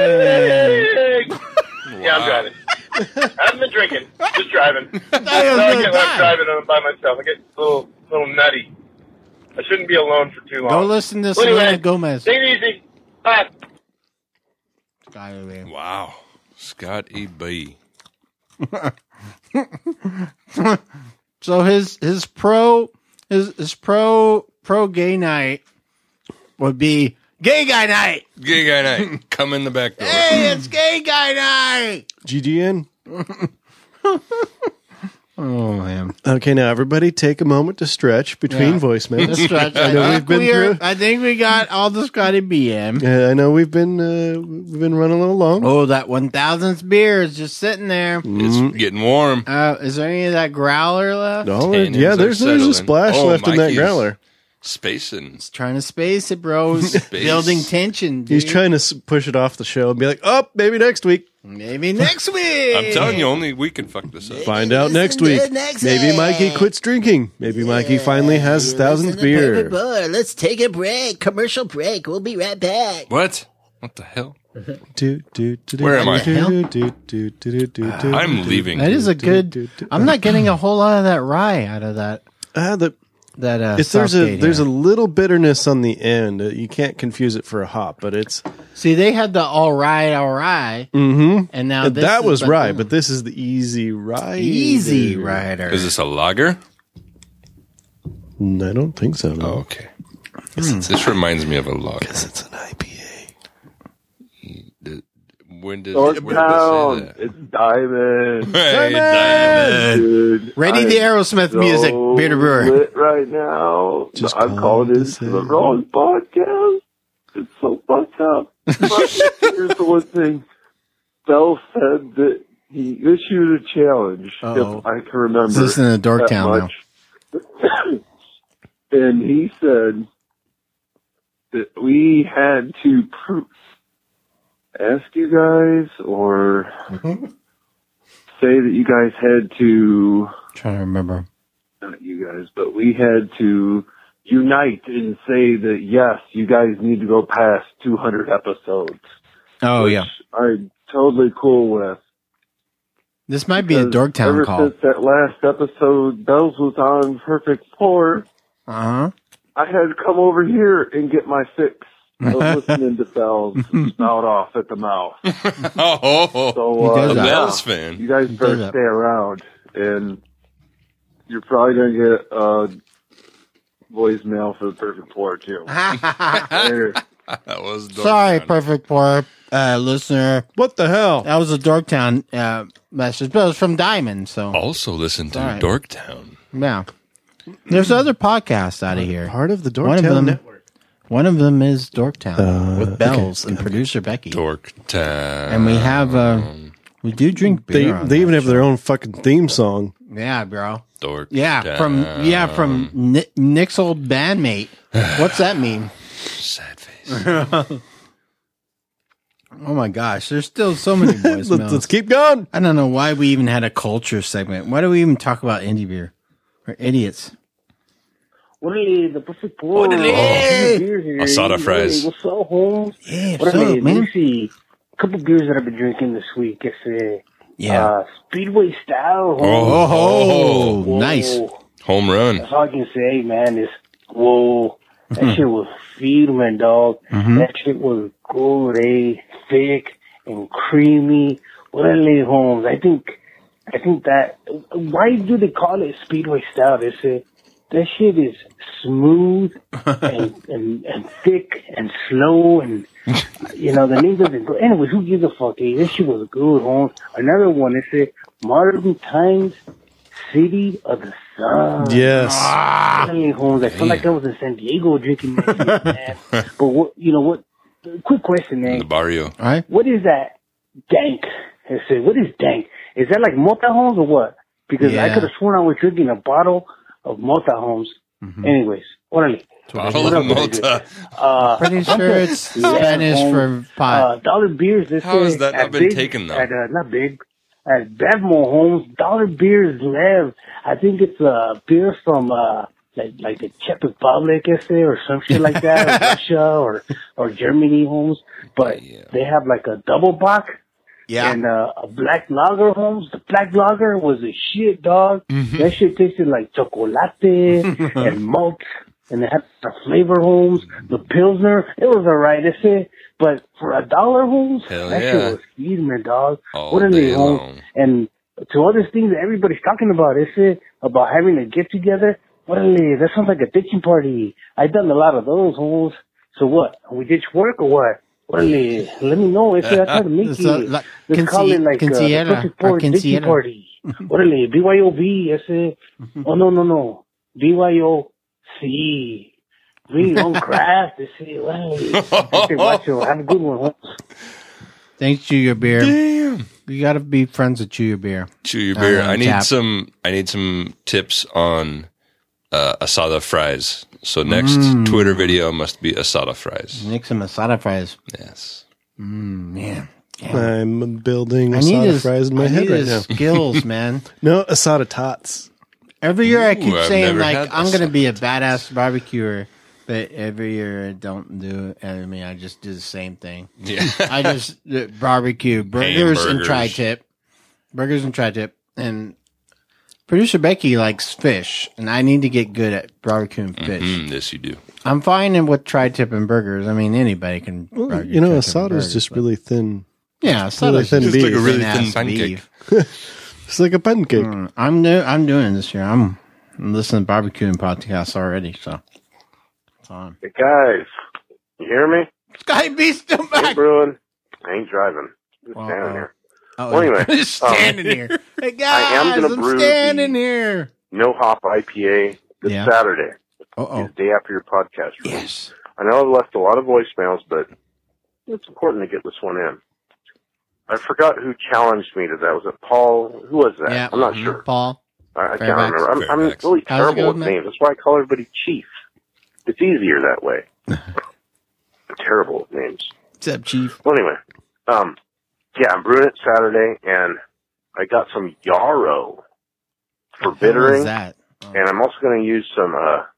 Yeah, I'm driving. I haven't been drinking. Just driving. I get like driving by myself. I get a little nutty. I shouldn't be alone for too long. Go listen to Well, anyway, Selena Gomez. Take it easy. Bye. Wow. Scott E.B. So his pro gay night would be gay guy night. Gay guy night. Come in the back door. Hey, it's gay guy night. GGN. Oh man. Okay, now everybody take a moment to stretch between voicemails. Let's stretch. I know we've been through. I think we got all the Scotty BM. I know we've been running a little long. Oh, that 1000th beer is just sitting there. It's getting warm. Is there any of that growler left? Oh, Tannins yeah, are there's a settling. splash left in that Mikey's growler. Spacing. It's trying to space it, bro. He's building tension, dude. He's trying to push it off the show and be like, oh, maybe next week. Maybe next week. I'm telling you, only we can fuck this up. Find out next week. Maybe Mikey quits drinking. Maybe Mikey finally has his 1000th beer. Let's take a break. Commercial break. We'll be right back. What? What the hell? Where am I? I'm I'm leaving. That is a good. I'm not getting a whole lot of that rye out of that. There's a little bitterness on the end. You can't confuse it for a hop, but it's. See, they had the all right, Mm-hmm. and now this that is was the- rye, but this is the easy rye. Easy rider. Is this a lager? I don't think so. No. Oh, okay. This reminds me of a lager. Because it's an IPA. When did North it say Town, that? it's Diamond. Hey, Diamond. Dude, Ready I the am Aerosmith so music, Beer to Brewer. lit right now. Just I'm call calling this into the in. wrong podcast. It's so fucked up. But here's the one thing. Bell said that he issued a challenge, Uh-oh. if I can remember. Is this in a Dorktown that much. And he said that we had to ask you guys or say that you guys had to, Trying to remember. not you guys, but we had to unite and say that yes, you guys need to go past 200 episodes. Oh which yeah, I'm totally cool with. this might be a Because Dorktown ever call. since that last episode, Bells was on Perfect 4, Uh huh. I had to come over here and get my fix of listening to Bells spout off at the mouth. Oh, So, He does a that. Bells fan. you guys does better that. stay around, and you're probably going to get a voicemail for the Perfect 4, too. Later. That was Dorktown. Sorry, Perfect Poor listener. What the hell? That was a Dorktown message, but it was from Diamond. So Also listen to Sorry. Dorktown. yeah. There's other podcasts out of here. Part of the One of Dorktown them- Network. One of them is Dorktown with Bells and producer Becky. Dorktown. And we have we do drink beer. on They that even have show. their own fucking theme song. Yeah, bro. Dorktown. Yeah, from Nick's old bandmate. What's that mean? Sad face. Oh my gosh, there's still so many voicemails. Let's keep going. I don't know why we even had a culture segment. Why do we even talk about indie beer? We're idiots. Orale, the perfect pour. Asada fries. What's up, Holmes? Yeah, What what's up, Let man? me see. A couple beers that I've been drinking this week. It's Speedway Style. Holmes. Oh, Whoa. nice. Home run. That's all I can say, man, is, whoa. That shit was feeding, dog. That shit was good, thick and creamy. Orale, Holmes. I think that, why do they call it Speedway Style? They say, that shit is smooth and thick and slow and, the name doesn't go. Anyway, who gives a fuck? Hey, this shit was good, Holmes. Another one, it said Modern Times City of the Sun. Yes. Hey, Holmes, I felt like I was in San Diego drinking that shit, man. But what, quick question, man. The barrio. All right. What is that dank? I said, what is dank? Is that like Mota Homes or what? Because I Yeah. could have sworn I was drinking a bottle of Mota Homes. Anyways, orale. Bottle What of else did I Mota. Pretty sure it's Spanish for pot. dollar beers. This How has is that not at been Big- taken, though? At, not big. At Bevmo Homes, dollar beers live. I think it's a beer from like the Czech Republic, I say, or some shit like that, or Russia or Germany Homes. But they have like a double bock. Yeah. And a black lager, Holmes. The black lager was a shit, dog. That shit tasted like chocolate and malt. And it had the flavor, Holmes. The Pilsner, it was alright, I say. But for $1, Holmes, Hell that yeah. shit was feeding me, dog. All What are day they, Holmes? long. And to all these things that everybody's talking about, I say, about having a get together. What are they? That sounds like a ditching party. I've done a lot of those, Holmes. So what? We ditch work or what? What are they? Let me know. I say, I try to make So, it. like, Let's call it like the quinceañera, perfect or pour ditching quinceañera. party. What are they? BYOB. I say, oh, no. BYOC. Really long craft. I say, well, I say, watch it. Have a good one, Holmes. Thanks, Chew Your Beer. Damn. You got to be friends with Chew Your Beer. Chew your beer. I need Tap. some tips on asada fries. So next Twitter video must be asada fries. Make some asada fries. Yes. Man. I'm building I need asada his, fries in my I head need right his now. skills, man. No, asada tots. Every year I keep I've saying, never like, had I'm this. going to be a badass barbecuer. But every year I don't do it. I mean, I just do the same thing. Yeah. I just barbecue burgers and Hamburgers. tri-tip. Burgers and tri-tip. And producer Becky likes fish. And I need to get good at barbecuing fish. Yes, you do. I'm fine in with tri-tip and burgers. I mean, anybody can Well, barbecue asada tri-tip and is burgers, just but- really thin. Yeah, really asada's thin just beef. Like a really thin-ass thin beef. pancake. It's like a pancake. I'm doing it this year. I'm listening to barbecuing podcasts already, so it's on. Hey guys, you hear me? Sky B still Ain't back. brewing. I ain't driving. Just Well, standing here. Oh, Well, anyway, just standing here. Hey guys, I am gonna I'm brew standing the- here. No hop IPA this Yeah. Saturday. Uh-oh. The day after your podcast. release. Yes. I know I've left a lot of voicemails, but it's important to get this one in. I forgot who challenged me to that. Was it Paul? Who was that? Yeah. I'm not sure. Paul. I can't Fairfax. remember. I'm Fairfax. really How's it terrible going, with man? names. That's why I call everybody Chief. It's easier that way. I'm terrible with names. What's up, Chief? Well, anyway, yeah, I'm brewing it Saturday, and I got some yarrow for What is bittering, that? and I'm also going to use some,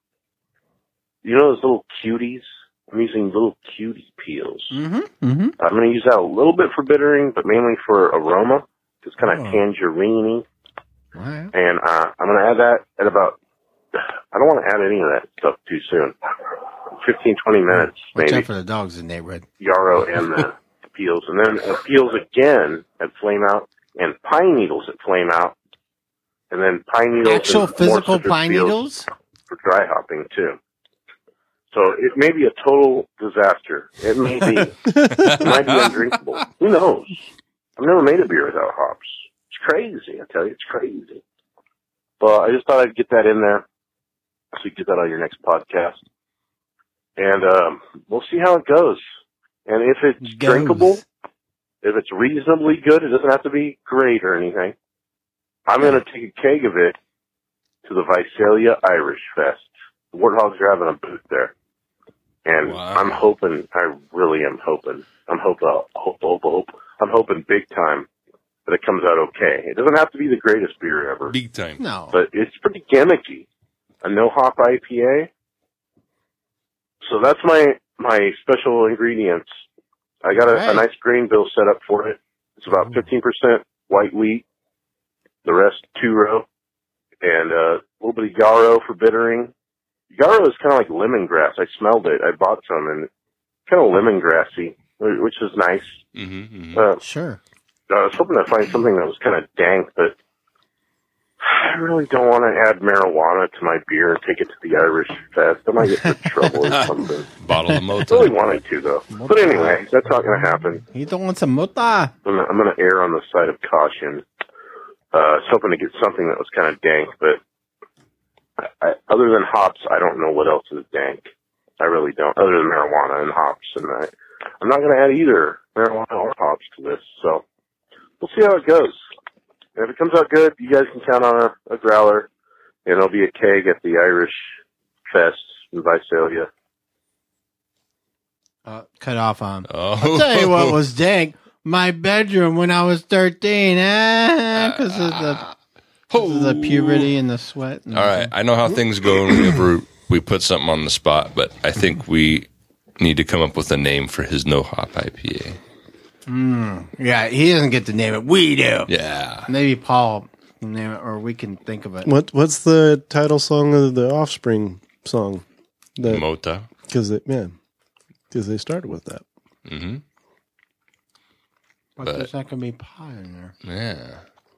you know those little cuties? I'm using little cutie peels. Mm-hmm. Mm-hmm. I'm going to use that a little bit for bittering, but mainly for aroma. It's kind of Oh. tangerine-y. All right. And I'm going to add that at about, I don't want to add any of that stuff too soon. 15, 20 minutes, Watch maybe. out for the dogs in the neighborhood. Yarrow and the peels. And then peels again at flame out and pine needles at flame out. And then pine needles. Actual and more physical citrus pine peels needles? for dry hopping too. So it may be a total disaster. It may be. It might be undrinkable. Who knows? I've never made a beer without hops. It's crazy. I tell you, it's crazy. But I just thought I'd get that in there. so you get that on your next podcast. And we'll see how it goes. And if it's drinkable, if it's reasonably good, it doesn't have to be great or anything. I'm going to take a keg of it to the Visalia Irish Fest. The Warthogs are having a booth there. And I'm hoping, I really am hoping, I'm hoping big time that it comes out okay. It doesn't have to be the greatest beer ever. Big time. No. But it's pretty gimmicky. A no-hop IPA. So that's my special ingredients. I got a nice grain bill set up for it. It's about 15% white wheat, the rest 2-row, and a little bit of yarrow for bittering. Yarrow is kind of like lemongrass. I smelled it. I bought some, and it's kind of lemongrassy, which is nice. Sure. I was hoping to find something that was kind of dank, but I really don't want to add marijuana to my beer and take it to the Irish Fest. I might get in trouble or something. Bottle of Mota. I really wanted to, though. But anyway, that's not going to happen. You don't want some Mota? I'm going to err on the side of caution. I was hoping to get something that was kind of dank, but other than hops, I don't know what else is dank. I really don't, other than marijuana and hops. And I'm not going to add either marijuana or hops to this, so we'll see how it goes. And if it comes out good, you guys can count on a growler, and it'll be a keg at the Irish Fest in Visalia. Cut off on. I'll tell you what was dank. My bedroom when I was 13, because of the puberty and the sweat. And all right, I know how things go whenever we put something on the spot, but I think we need to come up with a name for his no-hop IPA. Yeah, he doesn't get to name it. We do. Yeah. Maybe Paul can name it, or we can think of it. What's the title song of the Offspring song? Mota. Because they started with that. Mm-hmm. But there's not going to be pie in there. Yeah.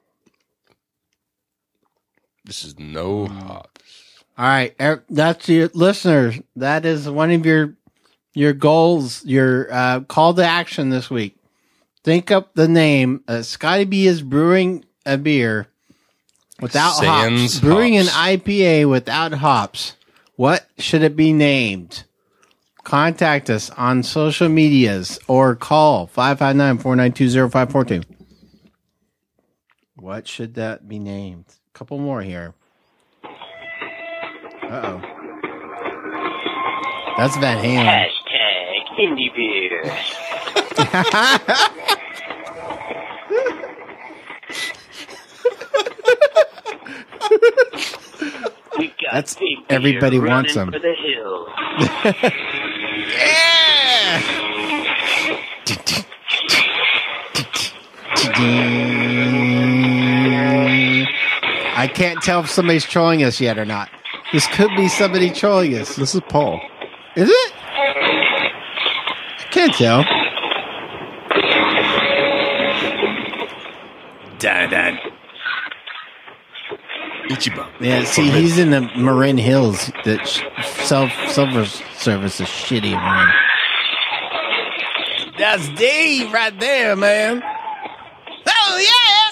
This is no hops. All right, that's your listeners. That is one of your goals, your call to action this week. Think up the name. Scotty B is brewing a beer without hops. Brewing an IPA without hops. What should it be named? Contact us on social medias or call 559-492-0542. What should that be named? A couple more here. Uh-oh. That's Van Halen. Hashtag indie beer. That's everybody wants them. For the hills. I can't tell if somebody's trolling us yet or not. This could be somebody trolling us. This is Paul. Is it? I can't tell. Dun. Ichiban. Yeah, see, he's in the Marin Hills. That silver service is shitty, man. That's Dave right there, man. Oh, yeah!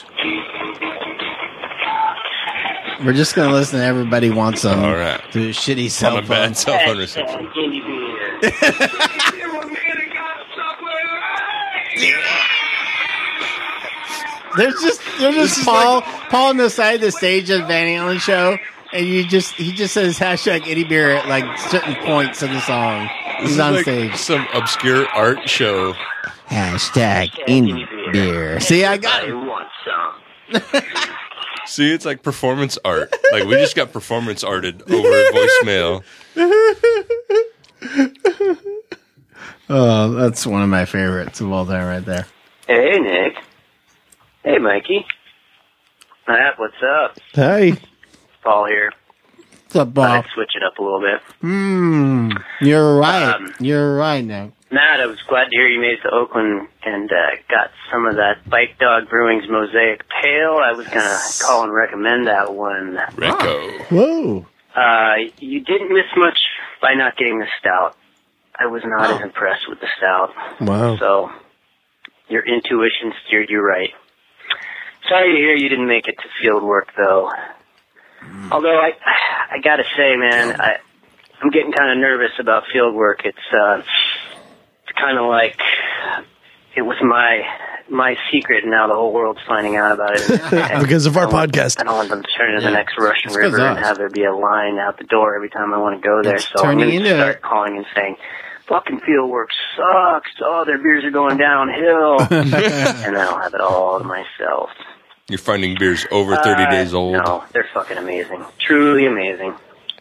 We're just going to listen to Everybody Wants Some. All right. To shitty cell phone. On a bad cell phone reception. There's just Paul on the side of the stage of the Van Halen show, and he just says hashtag any beer at like certain points of the song. He's on stage. Some obscure art show. Hashtag any beer. See, I got it. Want some. See, it's like performance art. Like we just got performance arted over voicemail. Oh, that's one of my favorites of all time right there. Hey, Nick. Hey, Mikey. What's up? Hey. Paul here. What's up, Paul? I'd switch it up a little bit. You're right. You're right, Nick. Matt, I was glad to hear you made it to Oakland and got some of that Bike Dog Brewing's Mosaic Pale. I was going to call and recommend that one. Recco. Whoa. You didn't miss much by not getting the stout. I was not as impressed with the stout. Wow. So, your intuition steered you right. Sorry to hear you didn't make it to field work, though. Although I I gotta say, man, I'm getting kind of nervous about field work. It's kind of like it was my secret, and now the whole world's finding out about it. Because of our podcast. I don't want them to turn into the next Russian River and have there be a line out the door every time I want to go there. So I'm going to start calling and saying, fucking field work sucks. Oh, their beers are going downhill. And then I'll have it all to myself. You're finding beers over 30 days old. No, they're fucking amazing. Truly amazing.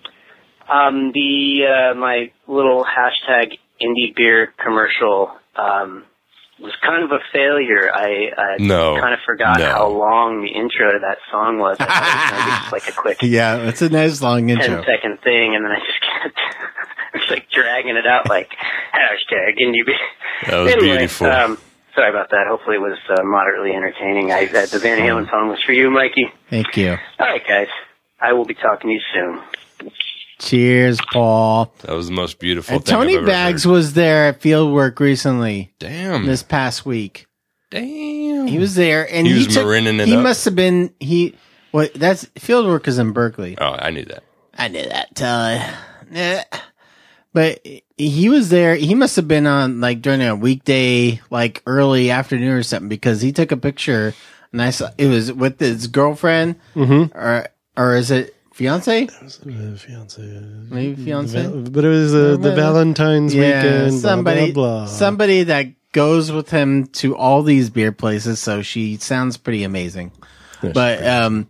My little hashtag indie beer commercial was kind of a failure. I kind of forgot how long the intro to that song was. I thought it was going to be just like a quick yeah, it's a nice long intro. 10-second thing, and then I just kept like dragging it out like hashtag indie beer. That was beautiful. Sorry about that. Hopefully it was moderately entertaining. The Van Halen song was for you, Mikey. Thank you. All right, guys. I will be talking to you soon. Cheers, Paul. That was the most beautiful and thing Tony I've ever Baggs heard. was there at Fieldwork recently. Damn. This past week. Damn. He was there, and he was marining it he up. must have been that's Fieldwork is in Berkeley. Oh, I knew that. I knew that. But he was there. He must have been on like during a weekday, like early afternoon or something, because he took a picture, and I saw it was with his girlfriend, or is it fiance? It was fiance. Maybe fiance. But it was the Valentine's weekend. Somebody, blah, blah, blah. somebody that goes with him to all these beer places. So she sounds pretty amazing. Yeah, but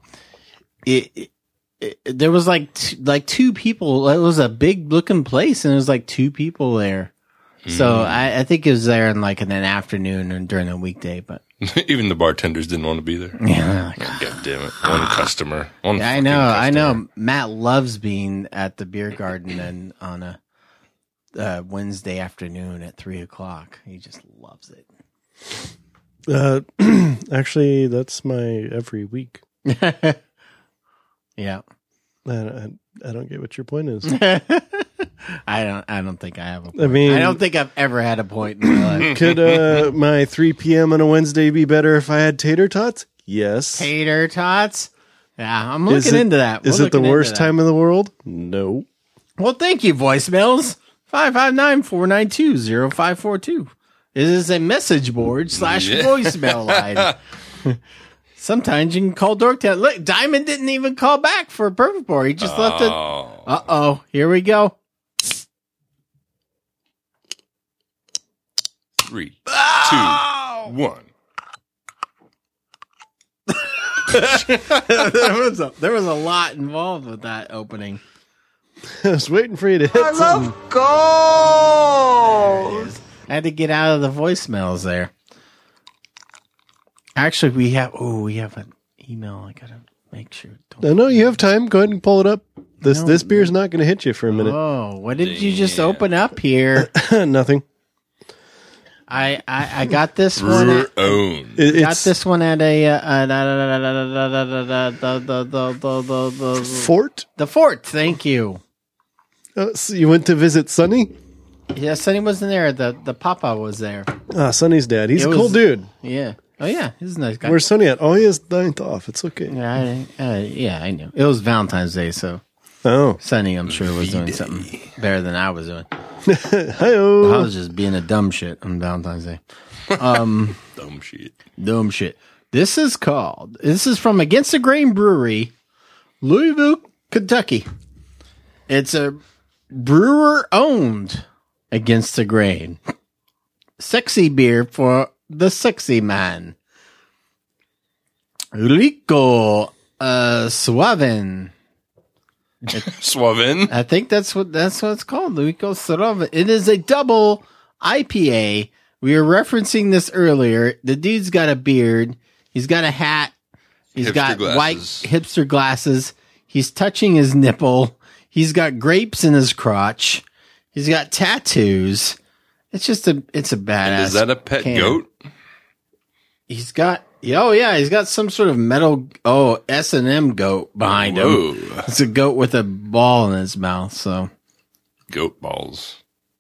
there was like two people. It was a big looking place, and there was like two people there. So I think it was there in like in an afternoon and during a weekday. But even the bartenders didn't want to be there. Yeah, God damn it! One customer. Yeah, I know. Matt loves being at the beer garden and on a Wednesday afternoon at 3:00. He just loves it. Actually, that's my every week. Yeah. I don't get what your point is. I don't think I have a point. I mean, I don't think I've ever had a point in my life. Could my 3 p.m. on a Wednesday be better if I had tater tots? Yes. Tater tots? Yeah, I'm looking into that. Is it the worst time in the world? No. Well, thank you, voicemails. 559-492-0542. This is a message board / voicemail line. Sometimes you can call Dorktown. Look, Diamond didn't even call back for a perfect board. He just left it. Uh-oh. Here we go. 3, 2, 1. There was a lot involved with that opening. I was waiting for you to hit something. Goals. I had to get out of the voicemails there. Actually, we have an email. I gotta make sure. No, you have time. Go ahead and pull it up. This beer's not going to hit you for a minute. Oh, what did you just open up here? Nothing. I got this one. Got this one at the Fort. The Fort. Thank you. So you went to visit Sonny? Yeah, Sonny wasn't there. The Papa was there. Sonny's dad. He's a cool dude. Yeah. Oh yeah, he's a nice guy. Where's Sonny at? Oh, he has 9th off. It's okay. Yeah, I knew. It was Valentine's Day, so. Oh. Sonny, I'm sure, was doing something better than I was doing. Hi-oh. I was just being a dumb shit on Valentine's Day. Dumb shit. Dumb shit. This is from Against the Grain Brewery, Louisville, Kentucky. It's a brewer owned Against the Grain. Sexy beer for the sexy man. Rico Suaven. Suaven? I think that's what it's called. Rico Suaven. It is a double IPA. We were referencing this earlier. The dude's got a beard. He's got a hat. He's Hipster got glasses. white hipster glasses. He's touching his nipple. He's got grapes in his crotch. He's got tattoos. It's a badass. And is that a pet goat? He's got some sort of metal S&M goat behind him. It's a goat with a ball in his mouth, so goat balls.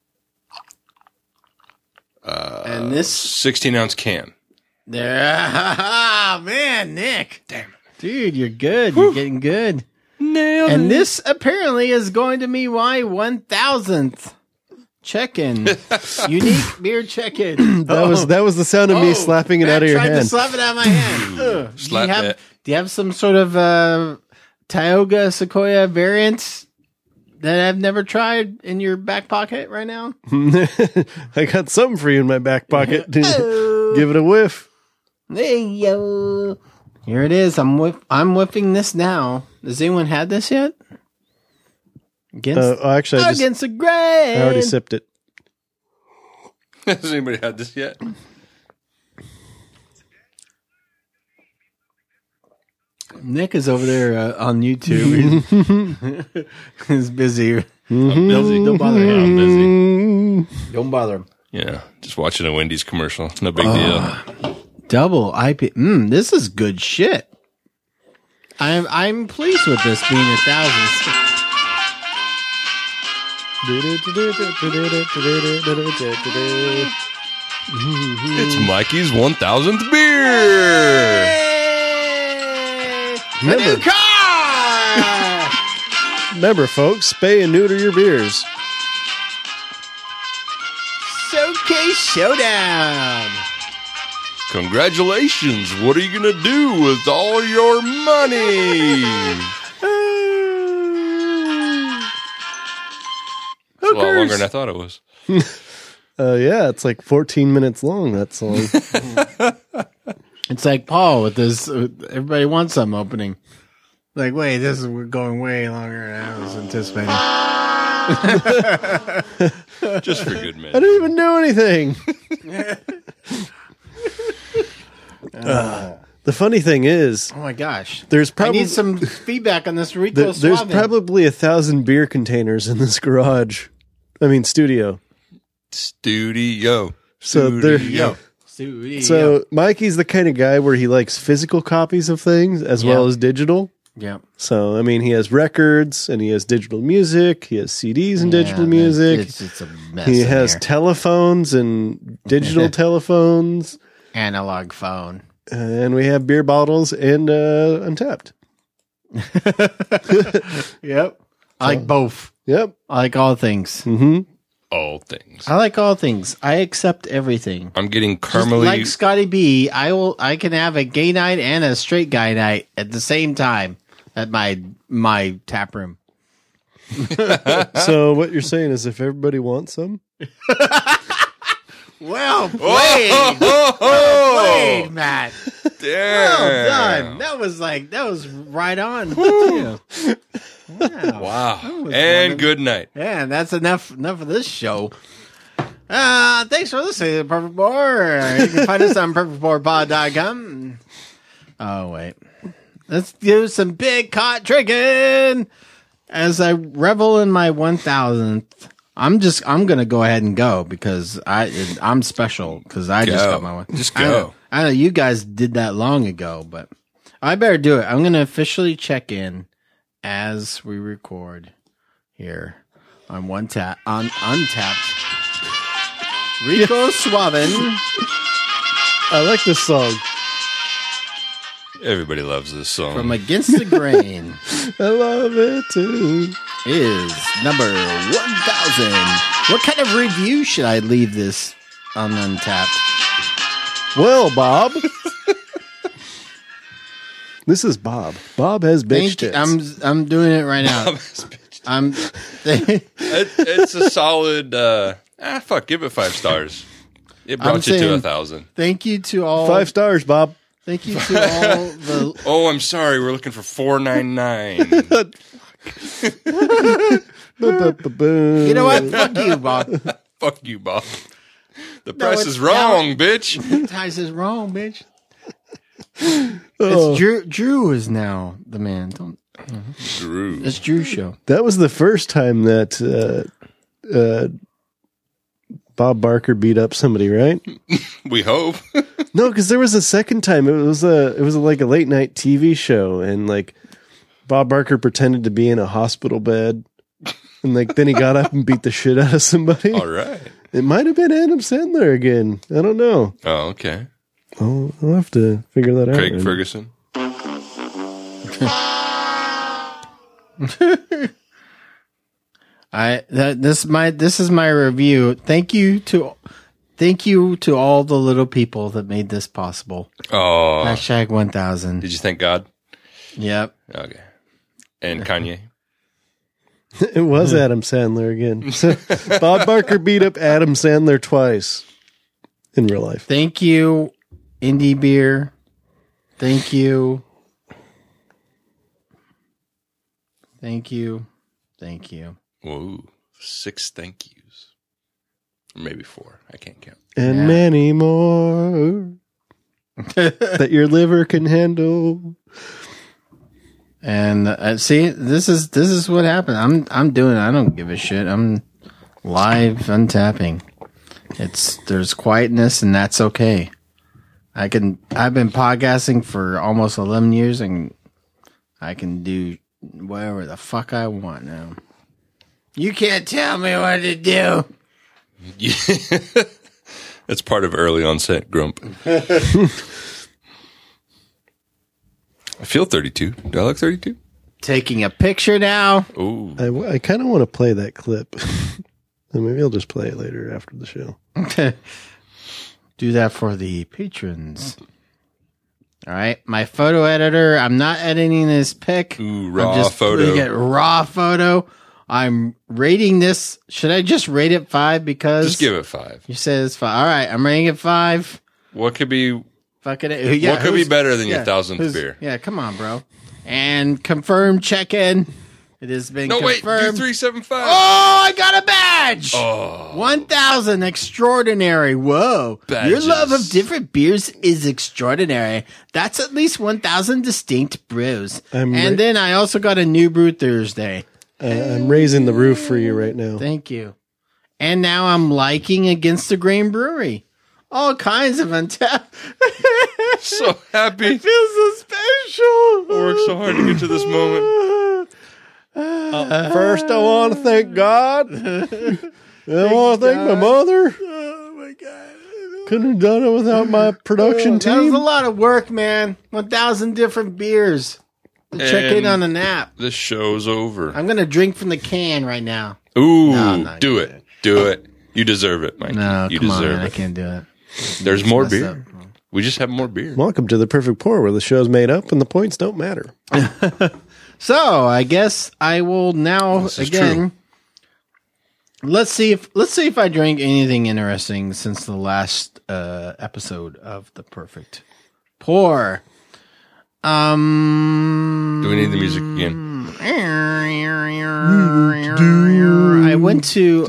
And this 16-ounce can. There, man, Nick. Damn it. Dude, you're good. You're getting good. Nailed And it. this apparently is going to be my 1000th check-in. Unique beer check-in. That was the sound of me slapping it out of your I tried to hand. slap it out of my hand. Ugh. Slap it. Do you have some sort of Tioga Sequoia variant that I've never tried in your back pocket right now? I got something for you in my back pocket. Give it a whiff. Hey, yo. Here it is. I'm whiffing this now. Has anyone had this yet? Actually, Against the grain. I already sipped it. Has anybody had this yet? Nick is over there on YouTube. He's busy. I'm busy. Don't bother him. I'm busy. Don't bother him. Yeah, just watching a Wendy's commercial. No big deal. Double IP. This is good shit. I'm pleased with this being 1,000. It's Mikey's 1000th beer. Remember, folks, spay and neuter your beers. Showcase Showdown. Congratulations. What are you going to do with all your money? It's a lot longer than I thought it was. Yeah, it's like 14 minutes long, that song. It's like Paul with this Everybody Wants Some opening. Like, wait, this is going way longer than I was anticipating. Just for good measure. I didn't even do anything. The funny thing is, oh my gosh, I need some feedback on this Rico there's Suave. probably 1,000 beer containers in this garage. I mean, studio. Studio. So Mikey's the kind of guy where he likes physical copies of things as well as digital. Yeah. So, I mean, he has records and he has digital music. He has CDs and digital music. It's a mess. He in has here. telephones and digital telephones. Analog phone. And we have beer bottles and Untapped. Yep. I like both. Yep. I like all things. Mm-hmm. All things. I like all things. I accept everything. I'm getting Just caramely. like Scotty B, I can have a gay night and a straight guy night at the same time at my tap room. So what you're saying is if everybody wants some? Well played. Oh, Well played, Matt. Damn. Well done. That was right on. Yeah. Wow. was And good night. Yeah, and that's enough of this show. Thanks for listening to The Perfect Pour. You can find us on perfectpourpod.com. Oh, wait. Let's do some big caught drinking. As I revel in my 1000th, I'm going to go ahead and go because I'm special because I just got my one. Just go. I know you guys did that long ago, but I better do it. I'm going to officially check in as we record here on Untapped. Rico Suaven. I like this song. Everybody loves this song. From Against the Grain. I love it too. Is number 1000. What kind of review should I leave this on Untapped? Well, Bob. This is Bob. Bob has bitch tits. I'm doing it right now. It's a solid. Give it 5 stars. It brought you to 1,000. Thank you to all 5 stars, Bob. Thank you to all the. Oh, I'm sorry. We're looking for $4.99. You know what? Fuck you, Bob. Fuck you, Bob. The price is wrong, bitch. The price is wrong, bitch. It's Drew is now the man. Drew. It's Drew's show. That was the first time that Bob Barker beat up somebody, right? We hope. No, because there was a second time. It was like a late night TV show, and like Bob Barker pretended to be in a hospital bed, and like then he got up and beat the shit out of somebody. All right. It might have been Adam Sandler again. I don't know. Oh, okay. I'll have to figure that out. Craig Ferguson. This is my review. Thank you to all the little people that made this possible. Oh. Hashtag 1000. Did you thank God? Yep. Okay. And Kanye? It was Adam Sandler again. Bob Barker beat up Adam Sandler twice in real life. Thank you, Indie Beer. Thank you. Thank you. Thank you. Whoa. 6 thank yous. Or maybe 4. I can't count. And many more that your liver can handle. And see, this is what happened. I'm doing it. I don't give a shit. I'm live untapping. There's quietness, and that's okay. I've been podcasting for almost 11 years, and I can do whatever the fuck I want now. You can't tell me what to do. That's part of early onset grump. I feel 32. Do I look 32? Taking a picture now. Ooh. I kind of want to play that clip. And maybe I'll just play it later after the show. Do that for the patrons. All right. My photo editor. I'm not editing this pic. Ooh, raw I'm just photo. Get raw photo. I'm rating this. Should I just rate it 5? Because just give it 5. You said it's 5. All right. I'm rating it 5. What could be... Fucking what could be better than your 1000th beer? Yeah, come on, bro. And confirm check-in. It has been confirmed. Wait, do 375. Oh, I got a badge. Oh. 1000 extraordinary. Whoa. Badges. Your love of different beers is extraordinary. That's at least 1000 distinct brews. Then I also got a new brew Thursday. I'm raising the roof for you right now. Thank you. And now I'm liking Against the Grain Brewery. All kinds of untapped. So happy. It feels so special. I worked so hard to get to this moment. First, I want to thank God. I want to thank my mother. Oh, my God. Couldn't have done it without my production That was team. a lot of work, man. 1000 different beers. To check in on a nap. The show's over. I'm going to drink from the can right now. Ooh, No, do it. Do it. You deserve it, Mike. No, you come on, deserve man. it. I can't do it. There's more messed beer. We just have more beer. Welcome to the Perfect Pour, where the show's made up and the points don't matter. So I guess I will now again. Let's see if I drank anything interesting since the last episode of the Perfect Pour. Do we need the music again? I went to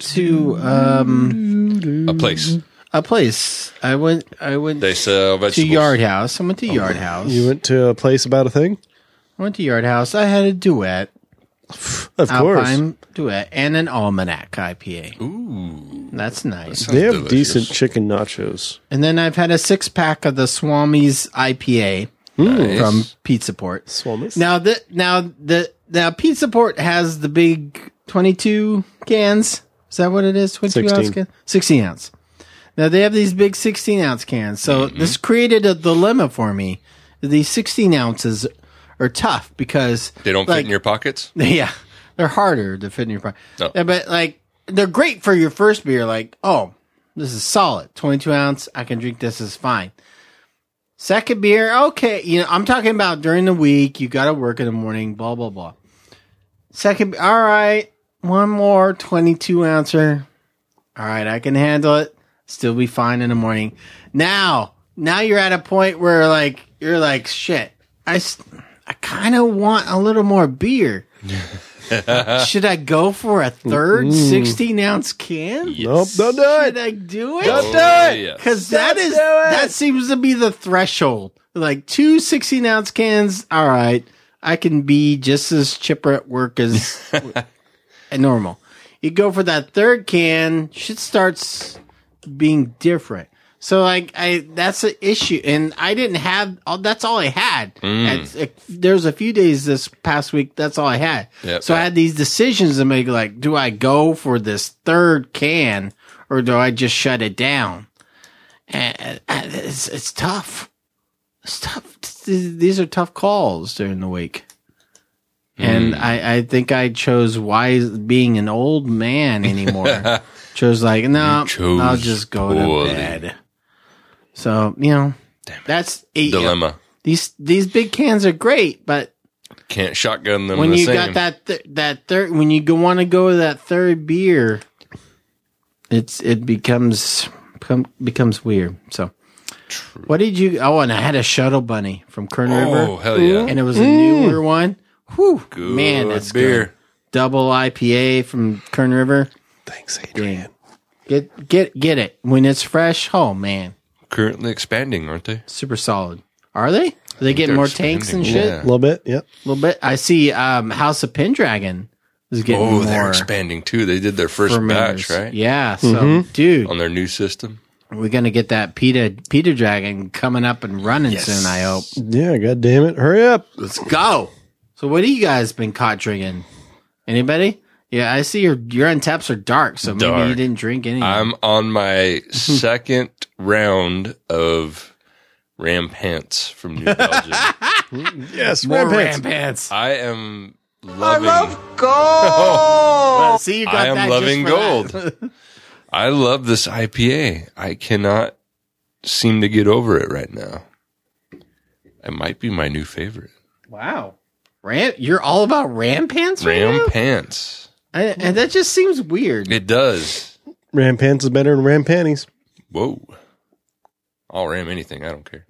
a place. I went. They sell vegetables. To Yard House. I went to Yard House. You went to a place about a thing? I went to Yard House. I had a duet. Of Alpine duet and an Almanac IPA. Ooh, that's nice. They have decent chicken nachos. And then I've had a 6-pack of the Swami's IPA from Pizza Port. Swami's. Now Pizza Port has the big 22 cans. Is that what it is? 22 ounce can? 16 ounce. Now they have these big 16 ounce cans. So this created a dilemma for me. These 16 ounces are tough because they don't fit in your pockets. Yeah, they're harder to fit in your pocket. No. Yeah, but they're great for your first beer. Like, oh, this is solid, 22 ounce. I can drink this. Is fine. Second beer, okay. I'm talking about during the week. You got to work in the morning. Blah blah blah. Second, all right. One more 22 ouncer. All right, I can handle it. Still be fine in the morning. Now you're at a point where you're like, shit. I kind of want a little more beer. Should I go for a third 16-ounce can? Yes. Nope, don't do it. Should I do it? Don't do it. Because that seems to be the threshold. Like 2 16-ounce cans, all right. I can be just as chipper at work as normal. You go for that third can, shit starts being different. So that's the issue, and I didn't have. That's all I had. There was a few days this past week. That's all I had. Yep, so I had these decisions to make. Like, do I go for this third can, or do I just shut it down? And it's tough. It's tough. These are tough calls during the week. And I think I chose wise being an old man anymore. Chose like, no, I'll just go to bed. So, that's a dilemma. These big cans are great, but can't shotgun them. When you got that third, when you want to go to that third beer, it becomes weird. So, what did you? Oh, and I had a Shuttle Bunny from Kern River. Oh, hell yeah! And it was a newer one. Whew, good man, that's beer. Good. Double IPA from Kern River. Thanks, Adrian. Get it when it's fresh. Oh man, currently expanding, aren't they? Super solid. Are they? Are they getting more tanks and shit? A little bit, yep. A little bit. I see House of Pendragon is getting more. Oh, they're expanding too. They did their first batch, right? Yeah. So, dude. On their new system. We're going to get that Peter Dragon coming up and running soon, I hope. Yeah, God damn it. Hurry up. Let's go. So what have you guys been caught drinking? Anybody? Yeah, I see your untaps are dark, so maybe you didn't drink anything. I'm on my second round of Rampants from New Belgium. Yes, more Rampants. Rampants. I am loving. I love gold. Well, see, you got I am that loving just for gold. I love this IPA. I cannot seem to get over it right now. It might be my new favorite. Wow. You're all about Rampants right now? Rampants. And that just seems weird. It does. Rampants is better than Rampanties. Whoa. I'll ram anything. I don't care.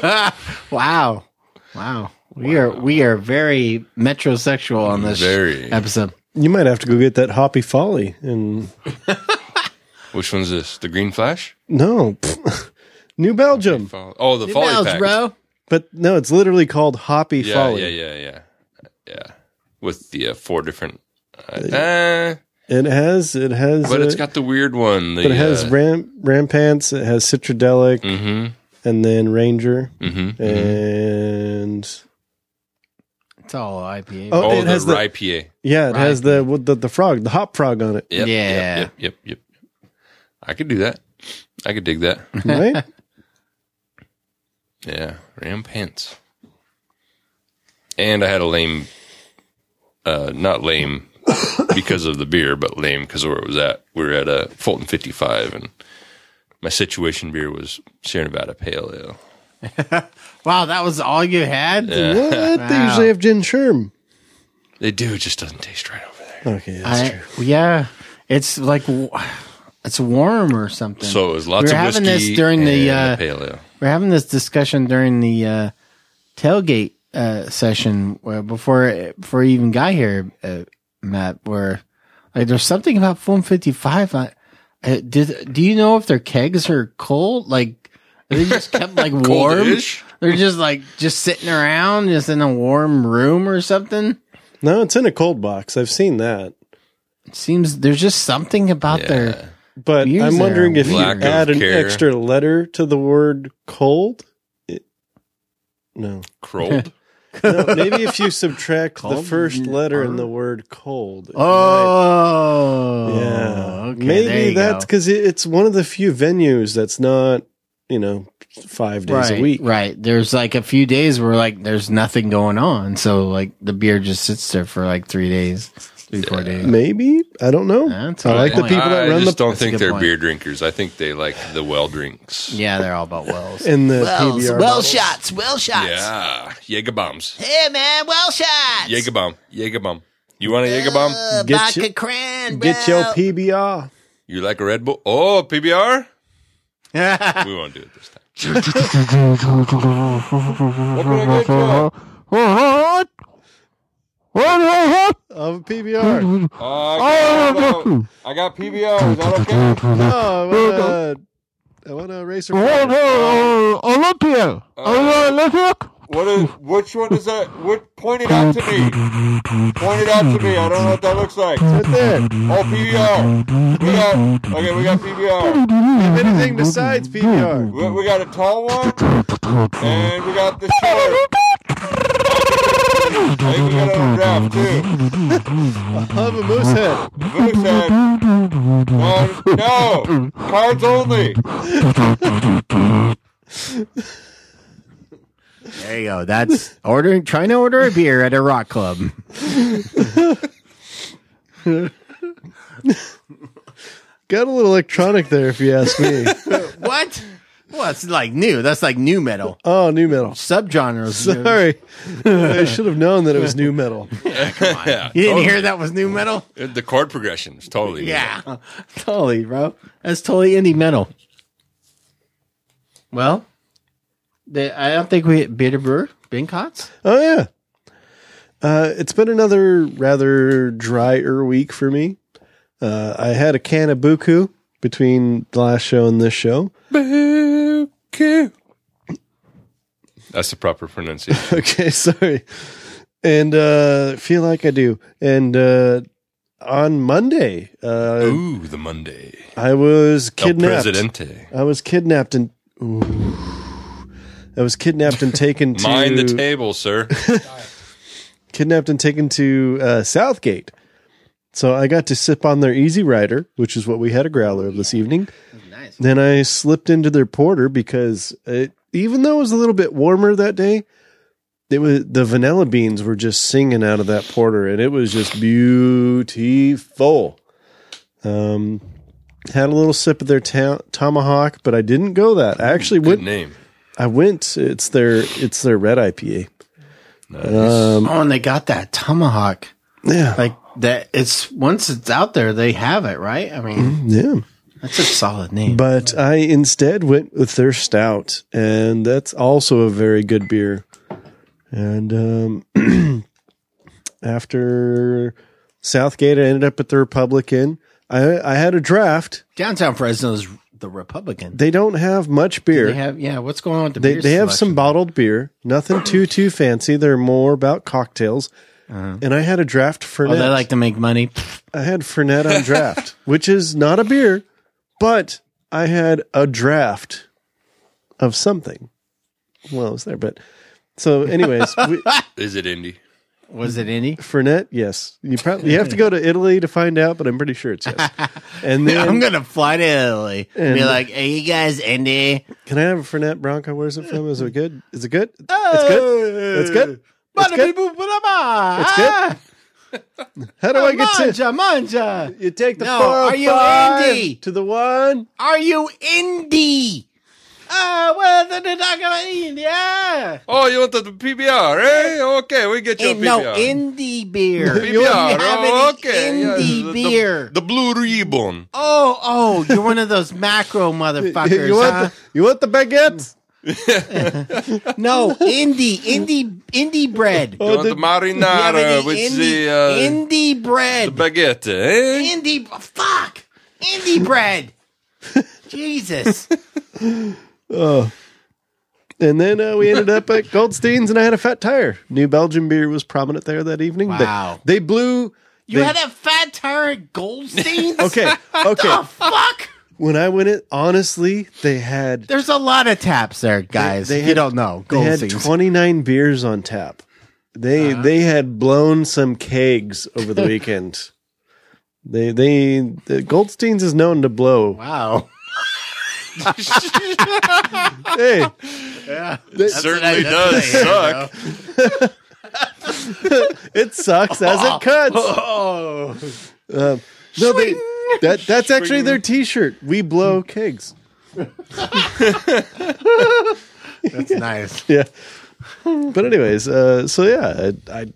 Wow. We are very metrosexual on this episode. You might have to go get that Hoppy Folly. And which one's this? The Green Flash? No. New Belgium. Oh, the Folly pack. Bro. But no, it's literally called Hoppy Folly. Yeah. With the 4 different. It has. But it's got the weird one. But it has Rampants. It has Citradelic, and then Ranger, and it's all IPA. Oh, it has the IPA. Yeah, it has the frog, the hop frog on it. Yep. I could do that. I could dig that. Right? Yeah, Rampants. And I had a lame, not lame because of the beer, but lame because of where it was at. We were at a Fulton 55, and my situation beer was Sierra Nevada Pale Ale. Wow, that was all you had? Yeah. What? Wow. They usually have gin sherm. They do. It just doesn't taste right over there. Okay, that's true. Yeah, it's like it's warm or something. So it was lots of whiskey this during and Pale Ale. We're having this discussion during the tailgate session before you even got here, Matt. Where like there's something about Fulton 55. Do you know if their kegs are cold? Like they just kept like warm. Cold-ish? They're just sitting around, just in a warm room or something. No, it's in a cold box. I've seen that. It seems there's just something about their. But I'm wondering if you Lack of add an care. extra letter to the word cold. No. Cold? No, maybe if you subtract the first letter in the word cold. Oh. Yeah. Okay, there maybe you that's go. because it's one of the few venues that's not, 5 days a week. Right. There's like a few days where like there's nothing going on. So like the beer just sits there for like 3 days, 4 days. Maybe. I don't know. That's I a like good the point. people that I run just the don't That's a think good they're point. beer drinkers. I think they like the well drinks. Yeah, they're all about wells. and the Wells, PBR well bottles. shots, well shots. Yeah. Jaeger bombs. Hey man, well shots. Jaeger bomb. Jaeger bomb. You want a Jaeger bomb? Get Vodka your- cran, bro. Get your PBR. You like a Red Bull? Oh, PBR? We won't do it this time. What can I get you? Of a PBR. I got PBR. Is that okay? No, I want a racer. Olympia. Which one is that? Point it out to me. Point it out to me. I don't know what that looks like. Right there. Oh, PBR. We got PBR. Have anything besides PBR. We got a tall one, and we got the short. I think we got it on draft too. Of a moose head. No, cards only. There you go. That's trying to order a beer at a rock club. Got a little electronic there, if you ask me. What? Well, it's like new. That's like new metal. Oh, new metal. Subgenres. Sorry. I should have known that it was new metal. Yeah, come on. Yeah, You didn't hear that was new metal? The chord progression is totally new. Yeah. Totally, bro. That's totally indie metal. Well, I don't think we hit Bitter Brewer, Bing Cots. Oh, yeah. It's been another rather drier week for me. I had a can of Buku between the last show and this show. Buku. That's the proper pronunciation. Okay, sorry. And feel like I do. And on Monday, the Monday. I was kidnapped. El Presidente. I was kidnapped and taken to Mind the table, sir. Kidnapped and taken to Southgate. So I got to sip on their Easy Rider, which is what we had a growler of this evening. Nice. Then I slipped into their porter because even though it was a little bit warmer that day, the vanilla beans were just singing out of that porter, and it was just beautiful. Had a little sip of their Tomahawk, but I didn't go that. I actually went. Name. I went. It's their red IPA. Nice. And they got that Tomahawk. Yeah, like that. It's once it's out there, they have it, right? I mean, yeah, that's a solid name. But I instead went with their stout, and that's also a very good beer. And after Southgate, I ended up at the Republican. I had a draft. Downtown Fresno's the Republican. They don't have much beer. They have what's going on with the beer They have selection? some bottled beer. Nothing too fancy. They're more about cocktails. And I had a draft Fernet. Oh, they like to make money. I had Fernet on draft, which is not a beer, but I had a draft of something. Well, it was there, but so anyways, is it indie? Was it indie? Fernet? Yes. You have to go to Italy to find out, but I'm pretty sure it's yes. And then I'm gonna fly to Italy and be like, "Hey, you guys, indie? Can I have a Fernet Branca? Where's it from? Is it good? Is it good? It's good. It's good. It's good. It's good. How do I get to manja? You take the No, 405 are you indie? to the 1. Are you indie? Well, the talk about India. Oh, you want the PBR, eh? Okay, we get you a PBR. No, indie beer. PBR, okay. Indie beer. The Blue Ribbon. Oh, you're one of those macro motherfuckers, you want the baguette? No, indie bread. You want the marinara with indie bread. The baguette, eh? Indie bread. Jesus. Oh. And then we ended up at Goldstein's, and I had a Fat Tire. New Belgian beer was prominent there that evening. Wow. They blew. You had a Fat Tire at Goldstein's? Okay. The fuck? When I went in, honestly, they had. There's a lot of taps there, guys. You don't know. They had 29 beers on tap. They had blown some kegs over the weekend. The Goldstein's is known to blow. Wow. Hey, yeah, it certainly does suck. It sucks as it cuts. No, that's actually their T-shirt. We blow kegs. That's nice. Yeah. But anyways, so yeah,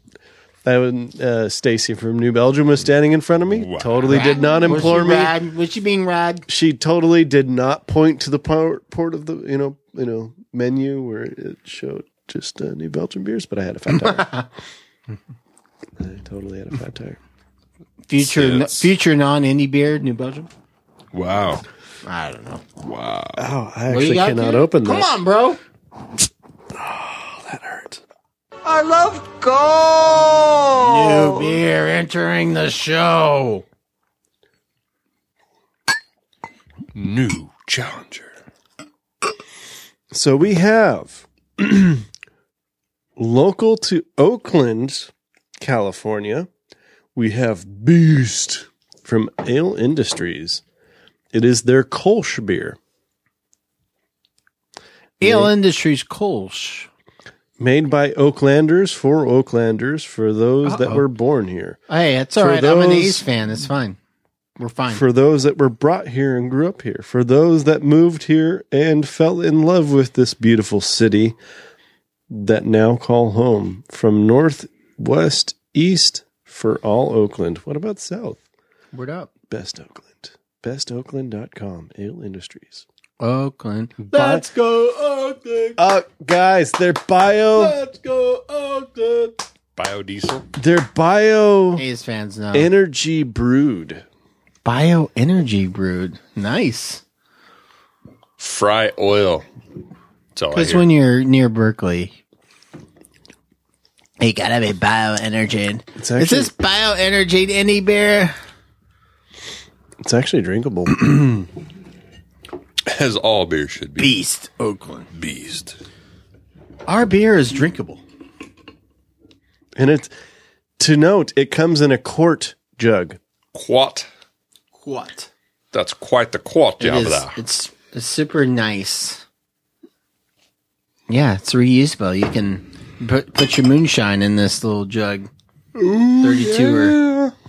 Stacy from New Belgium was standing in front of me. Wow. Totally did not implore me. Was she being rad? She totally did not point to the port of the menu where it showed just New Belgian beers. But I had a Fat Tire. I totally had a Fat Tire. Future non-indie beer, New Belgium. Wow. I don't know. Wow. Oh, I actually cannot open that. Come on, bro. Oh, that hurts. I love gold. New beer entering the show. New challenger. So we have local to Oakland, California. We have Beast from Ale Industries. It is their Kolsch beer. Ale Industries Kolsch. Made by Oaklanders for Oaklanders for those that were born here. Hey, it's all right. I'm an A's fan. It's fine. We're fine. For those that were brought here and grew up here. For those that moved here and fell in love with this beautiful city that now call home. From north, west, east for all Oakland. What about south? Word up. Best Oakland. BestOakland.com. Ale Industries. Oakland. Let's go Oakland. Guys, they're bio. Let's go Oakland. Biodiesel. They're bio A's fans know. energy brewed. Bioenergy brewed. Nice. Fry oil. That's all I Because hear. when you're near Berkeley, you gotta be bioenergy. It's actually, Is this bioenergy any beer? it's actually drinkable. As all beer should be. Beast, Oakland. Beast. Our beer is drinkable. And it's, to note, it comes in a quart jug. Quat. What? That's quite the quat job there. It's super nice. Yeah, it's reusable. You can put your moonshine in this little jug. 32er.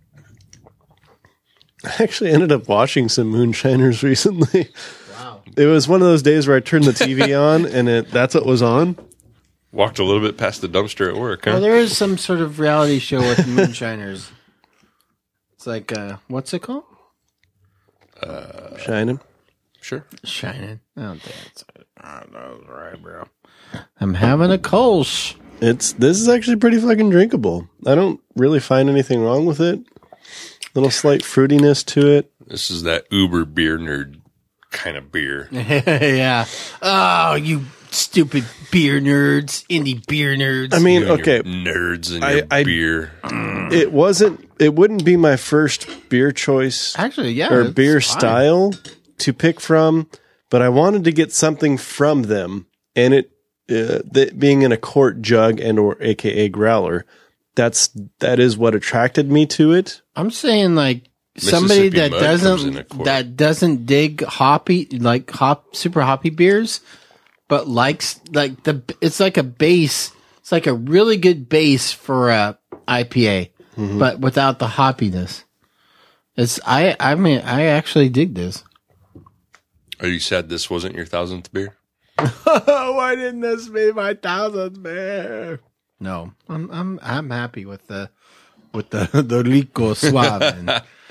I actually ended up watching some moonshiners recently. Wow. It was one of those days where I turned the TV on and that's what was on. Walked a little bit past the dumpster at work, huh? Well, there is some sort of reality show with moonshiners. It's like, what's it called? Shining. Sure. Shining. I don't think that's it. I don't know, right, bro. I'm having a Kolsch. This is actually pretty fucking drinkable. I don't really find anything wrong with it. Little slight fruitiness to it. This is that uber beer nerd kind of beer. Yeah. Oh, you stupid beer nerds, indie beer nerds. I mean, You and okay. your nerds and your beer. It wouldn't be my first beer choice. Actually, yeah. Or it's beer fine. style to pick from, but I wanted to get something from them, and that being in a quart jug and or AKA growler, that is what attracted me to it. I'm saying like somebody Mississippi that Mud comes in a quart. doesn't dig super hoppy beers, but likes it's like a base. It's like a really good base for a IPA, but without the hoppiness. I mean I actually dig this. Are you sad this wasn't your 1,000th beer? Why didn't this be my 1,000th beer? No, I'm happy with the Rico Suave.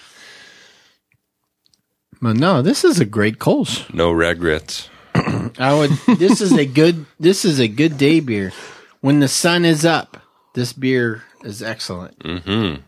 But no, this is a great Kolsch. No regrets. This is a good day beer. When the sun is up, this beer is excellent. Mm-hmm.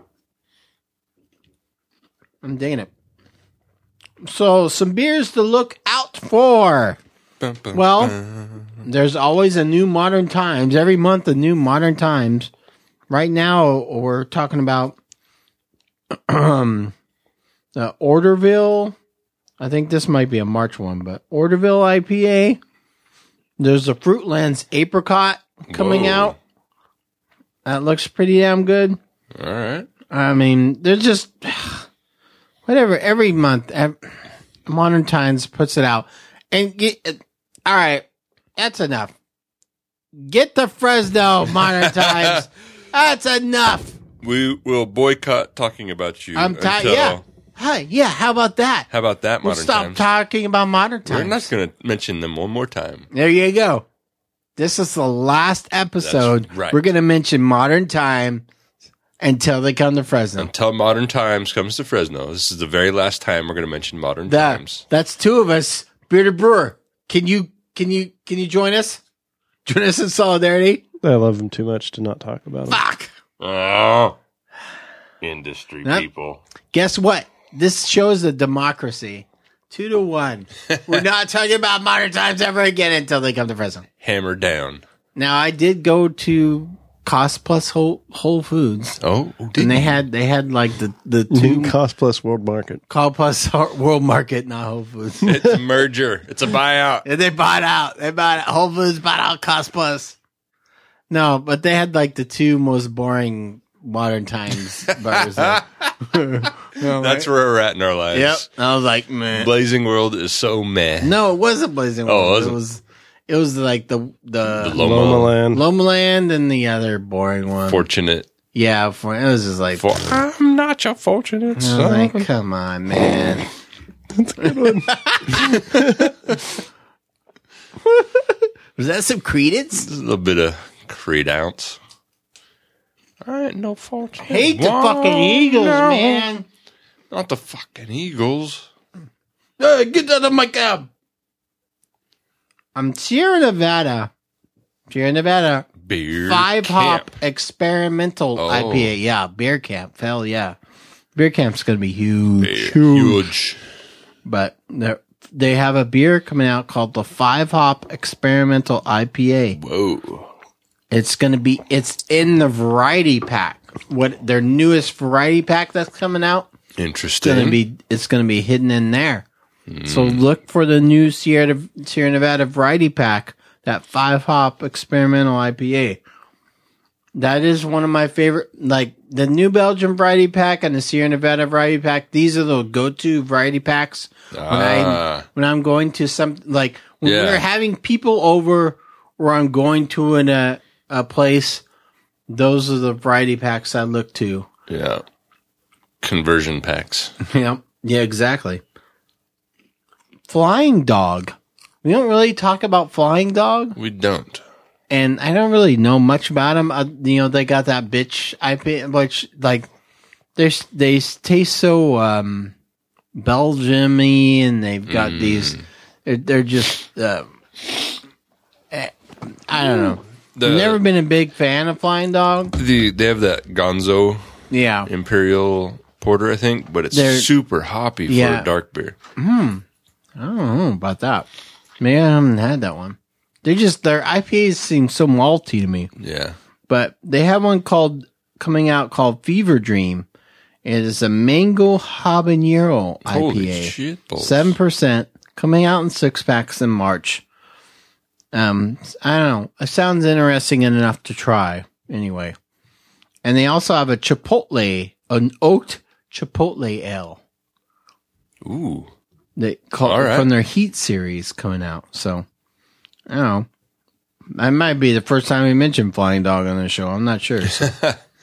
I'm digging it. So, some beers to look out for. Well, there's always a new Modern Times. Every month, a new Modern Times. Right now, we're talking about the Orderville. I think this might be a March one, but Orderville IPA. There's a Fruitlands Apricot coming out. That looks pretty damn good. All right. I mean, they're just whatever. Every month, Modern Times puts it out, and all right, that's enough. Get the Fresno Modern Times. That's enough. We will boycott talking about you. I'm tired. Yeah. Hey, yeah. How about that? How about that, We'll Modern stop Times? talking about Modern Times. We're not going to mention them one more time. There you go. This is the last episode. That's right. We're going to mention Modern Time until they come to Fresno. Until Modern Times comes to Fresno. This is the very last time we're going to mention Modern Times. That's two of us. Bearded Brewer. Can you join us? Join us in solidarity? I love them too much to not talk about them. Fuck. Oh. Industry Yep. people. Guess what? This shows the democracy. 2-1. We're not talking about Modern Times ever again until they come to Fresno. Hammer down. Now, I did go to Cost Plus Whole Foods. Oh, and they had like the two Cost Plus World Market. Cost Plus World Market, not Whole Foods. It's a merger. It's a buyout. And they bought out. Whole Foods bought out Cost Plus. No, but they had like the two most boring Modern Times burgers. That's where we're at in our lives. Yep. I was like, man. Blazing World is so meh. No, it wasn't Blazing World. Oh, it wasn't? It was like the Loma Land. Loma Land and the other boring one. Fortunate. Yeah, it was just like I'm not your fortunate son. like, come on, man. That's a good one. Was that some Credence? A little bit of Creed ounce. I ain't no fortunate. Hate the fucking Eagles, man. Not the fucking Eagles. Hey, get out of my cab. I'm Sierra Nevada. Beer 5 hop camp. experimental Oh. IPA. Yeah, beer camp. Hell yeah. Beer camp's going to be huge. Huge. But they have a beer coming out called the 5 hop experimental IPA. Whoa. It's in the variety pack. What their newest variety pack that's coming out. Interesting. It's gonna be hidden in there. So look for the new Sierra Nevada variety pack, that 5 hop experimental IPA. That is one of my favorite, like the New Belgium variety pack and the Sierra Nevada variety pack. These are the go-to variety packs when I'm going to some, like when we're having people over or I'm going to a place. Those are the variety packs I look to. Yeah. Conversion packs. Yeah, exactly. Flying Dog. We don't really talk about Flying Dog. We don't. And I don't really know much about them. They got that bitch IPA, which, like, they taste so Belgium-y, and they've got these. They're just. I don't know. Never been a big fan of Flying Dog. They have that Gonzo Yeah. Imperial Porter, I think, but it's super hoppy for a dark beer. I don't know about that. Maybe I haven't had that one. Their IPAs seem so malty to me. Yeah. But they have one coming out called Fever Dream. It is a mango habanero IPA. Holy shit balls. 7%, coming out in 6-packs in March. I don't know. It sounds interesting enough to try anyway. And they also have an oaked Chipotle ale. Ooh. From their Heat series coming out. So, I don't know. That might be the first time we mentioned Flying Dog on the show. I'm not sure. So.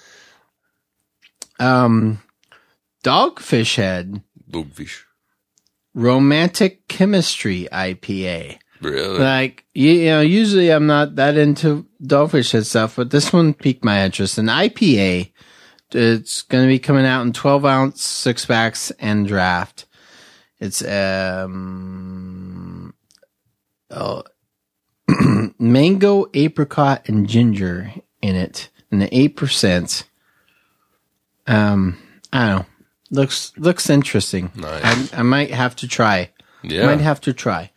Dogfish Head. Dogfish. Romantic Chemistry IPA. Really? Like, usually I'm not that into Dogfish Head stuff, but this one piqued my interest. An IPA. It's going to be coming out in 12-ounce 6-packs and draft. It's mango, apricot, and ginger in it, and the 8%. I don't know. Looks interesting. Nice. I might have to try. Yeah. Might have to try.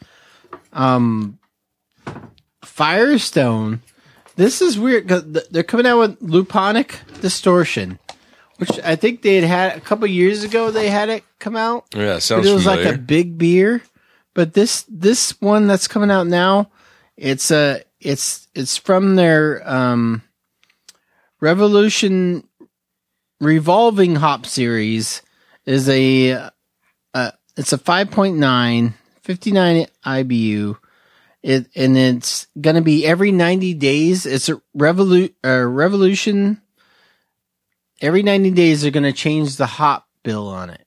Firestone. This is weird because they're coming out with Luponic Distortion, which I think they had a couple years ago. They had it come out. Yeah, it sounds It was familiar. like a big beer, but this one that's coming out now, it's from their Revolution Revolving Hop series. Is it's a 5.9, 59 IBU. And it's going to be every 90 days. It's a revolution. Every 90 days, they're going to change the hop bill on it.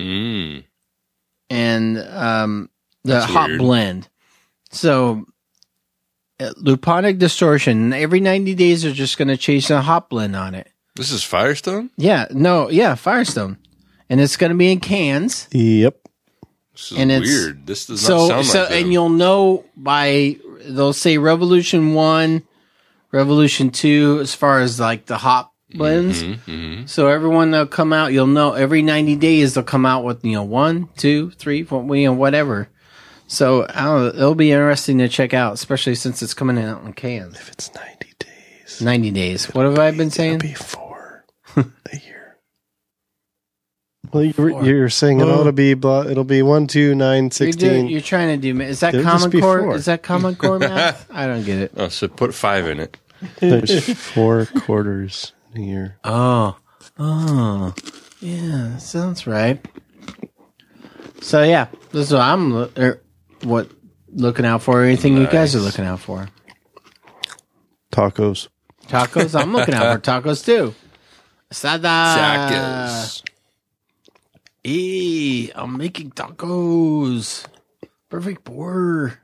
And the hop weird. blend. So, Luponic Distortion. Every 90 days, they're just going to change the hop blend on it. This is Firestone? Firestone. And it's going to be in cans. Yep. This is weird. This does not sound like them. And you'll know they'll say Revolution 1, Revolution 2, as far as like the hop blends. So everyone that'll come out, you'll know every 90 days they'll come out with, 1, 2, 3, 4, whatever. So I don't know, it'll be interesting to check out, especially since it's coming out in cans. If it's 90 days. 90 days. What have I been saying? It'll be 4 a year. Well, you're saying it'll be 1, 2, 9, 16. You're trying to do. Is that It'll Common just be Core? 4. Is that Common Core math? I don't get it. Oh, so put 5 in it. There's 4 quarters a year. Oh, yeah, that sounds right. So yeah, this is what looking out for? Anything you guys are looking out for? Tacos. Tacos? I'm looking out for tacos too. Asada. Tacos. Hey, I'm making tacos. Perfect pour.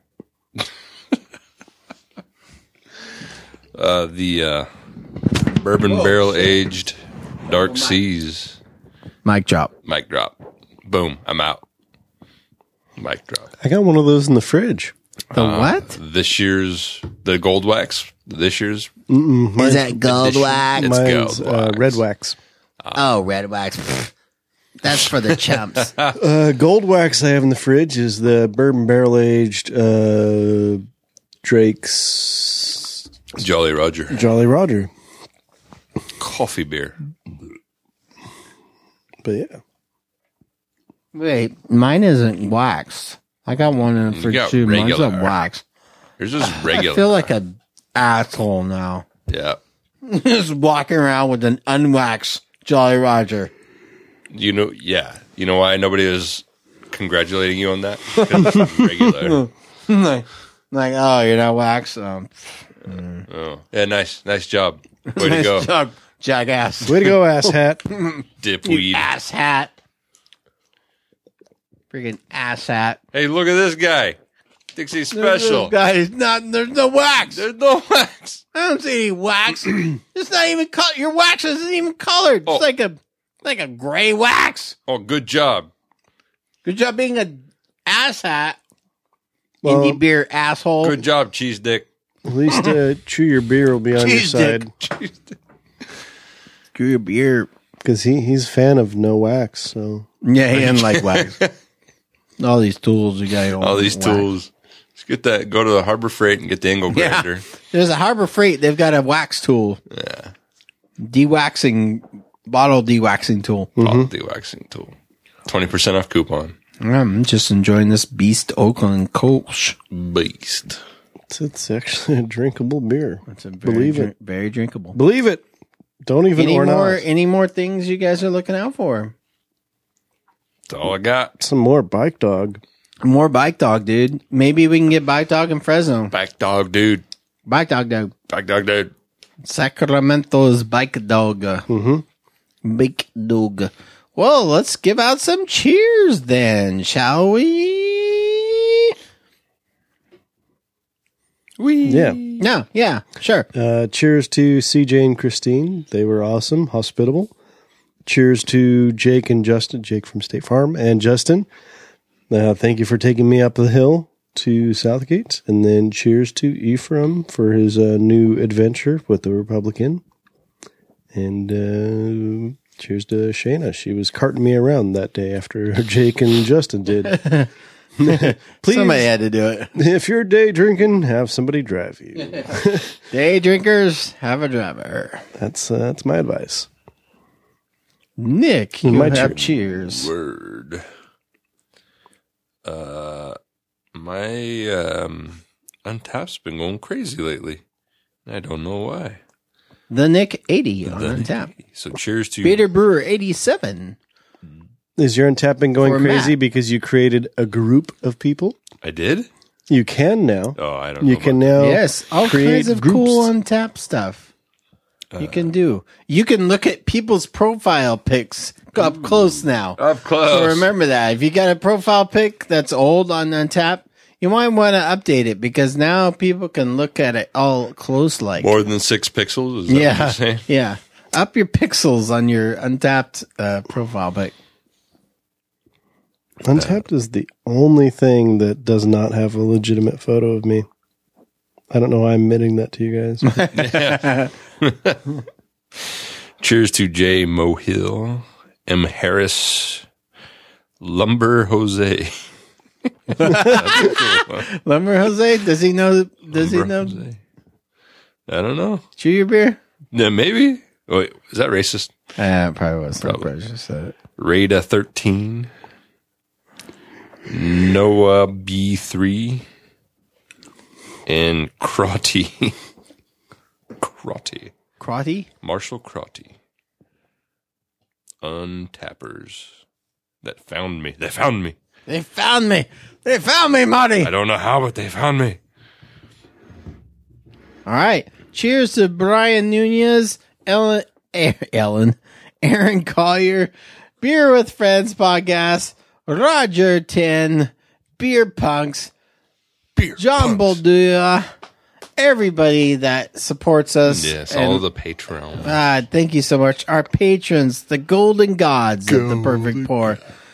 The bourbon barrel aged Dark Seas. Mic drop. Mic drop. Boom. I'm out. Mic drop. I got one of those in the fridge. The what? The gold wax. This year's. Is that gold wax? It's Mine's gold wax. red wax. Oh, red wax. That's for the chumps. Gold wax I have in the fridge is the bourbon barrel aged Drake's Jolly Roger. Jolly Roger. Coffee beer. But yeah. Wait, mine isn't waxed. I got one in the You fridge got too. Mine's regular. not waxed. There's just regular. I feel like an asshole now. Yeah. Just walking around with an unwaxed Jolly Roger. You know, yeah. You know why nobody is congratulating you on that? 'Cause it's regular. like, oh, you're not waxed? Oh. Yeah, nice job. Way to go. Nice job, jackass. Way to go, ass hat. Dipweed. Ass hat. Freaking ass hat. Hey, look at this guy. Thinks he's special. This guy is not, there's no wax. There's no wax. I don't see any wax. It's not even colored. Your wax isn't even colored. Oh. It's like a gray wax. Oh, good job. Good job being an ass hat. Well, Indie beer asshole. Good job, cheese dick. At least Chew Your Beer will be on your Cheese side. Chew your beer. Because he's a fan of no wax. So Yeah, he doesn't like wax. All these tools you got. All these tools. Let's get that. Go to the Harbor Freight and get the angle grinder. Yeah. There's a Harbor Freight. They've got a wax tool. Yeah. Bottle de-waxing tool. Bottle de-waxing tool. 20% off coupon. I'm just enjoying this Beast Oakland Kolsch. Beast. it's actually a drinkable beer. It's a very drinkable. Believe it. Don't even Any more things you guys are looking out for? That's all I got. Some more Bike Dog. More Bike Dog, dude. Maybe we can get Bike Dog in Fresno. Bike Dog, dude. Bike Dog, dude. Bike Dog, dude. Sacramento's Bike Dog. Bike Dog. Well, let's give out some cheers then, shall we? Yeah. No, yeah, sure. Cheers to CJ and Christine. They were awesome, hospitable. Cheers to Jake and Justin, Jake from State Farm, and Justin. Thank you for taking me up the hill to Southgate. And then cheers to Ephraim for his new adventure with the Republican. And cheers to Shayna. She was carting me around that day after Jake and Justin did. Please, somebody had to do it. If you're day drinking, have somebody drive you. Day drinkers, have a driver. That's my advice. Nick, you My have cheers. Word. My Untapped's been going crazy lately. I don't know why. The Nick 80 on Untapped. So cheers to Peter Brewer 87. Is your Untapped been going For crazy Matt. because you created a group of people? I did? You can now. Oh, I don't know. You can now Yes, all create kinds of groups. cool Untapped stuff. You can do. You can look at people's profile pics up close now. Up close. So remember that. If you got a profile pic that's old on Untapped, you might want to update it because now people can look at it all close like. More than 6 pixels? Is that what Yeah. you're saying? Yeah. Up your pixels on your Untapped profile pic. Untapped is the only thing that does not have a legitimate photo of me. I don't know why I'm admitting that to you guys. Cheers to J. Mohill, M. Harris, Lumber Jose. That's a cool one. Lumber Jose, does he know? Does he Lumber know? Jose. I don't know. Chew your beer? Yeah, maybe. Oh, wait, is that racist? Probably was. Probably. Just said it. Rada 13, Noah B3, and Crotty. Crotty? Marshall Crotty. Untappers. That found me. They found me. They found me, Marty. I don't know how, but they found me. All right. Cheers to Brian Nunez, Aaron Collier, Beer with Friends podcast, Roger 10, Beer Punks, John Boldua, everybody that supports us. Yes, all of the Patreon. Thank you so much. Our patrons, the golden gods of the Perfect Pour.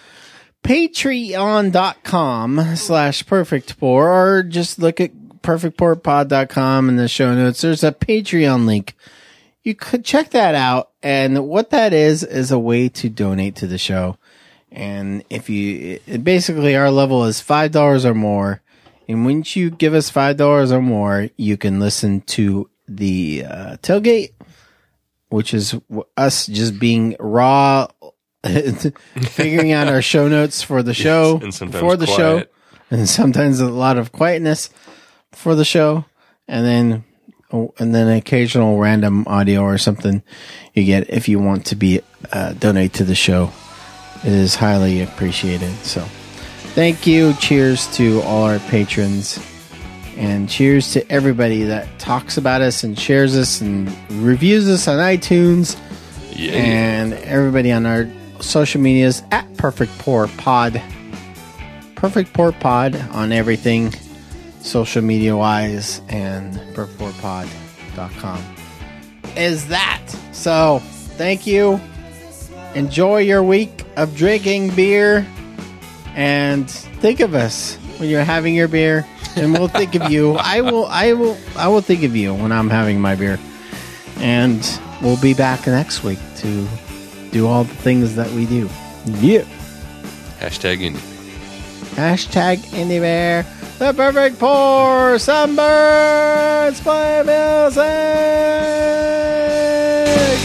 Patreon.com/perfectpour, or just look at perfectpourpod.com in the show notes. There's a Patreon link. You could check that out. And what that is a way to donate to the show. And basically our level is $5 or more. And once you give us $5 or more, you can listen to the tailgate, which is us just being raw, figuring out our show notes for the show, for the show, and sometimes a lot of quietness for the show, and then occasional random audio or something you get if you want to be donate to the show. It is highly appreciated. So thank you. Cheers to all our patrons, and cheers to everybody that talks about us and shares us and reviews us on iTunes. Yeah. And everybody on our social medias at Perfect Pour Pod. Perfect Pour Pod on everything social media wise, and perfectpourpod.com is that. So thank you. Enjoy your week of drinking beer, and think of us when you're having your beer, and we'll think of you. I will think of you when I'm having my beer, and we'll be back next week to do all the things that we do. Yeah. Hashtag Indie. Hashtag Indie Bear. The Perfect Pour. Sunburns. Play music.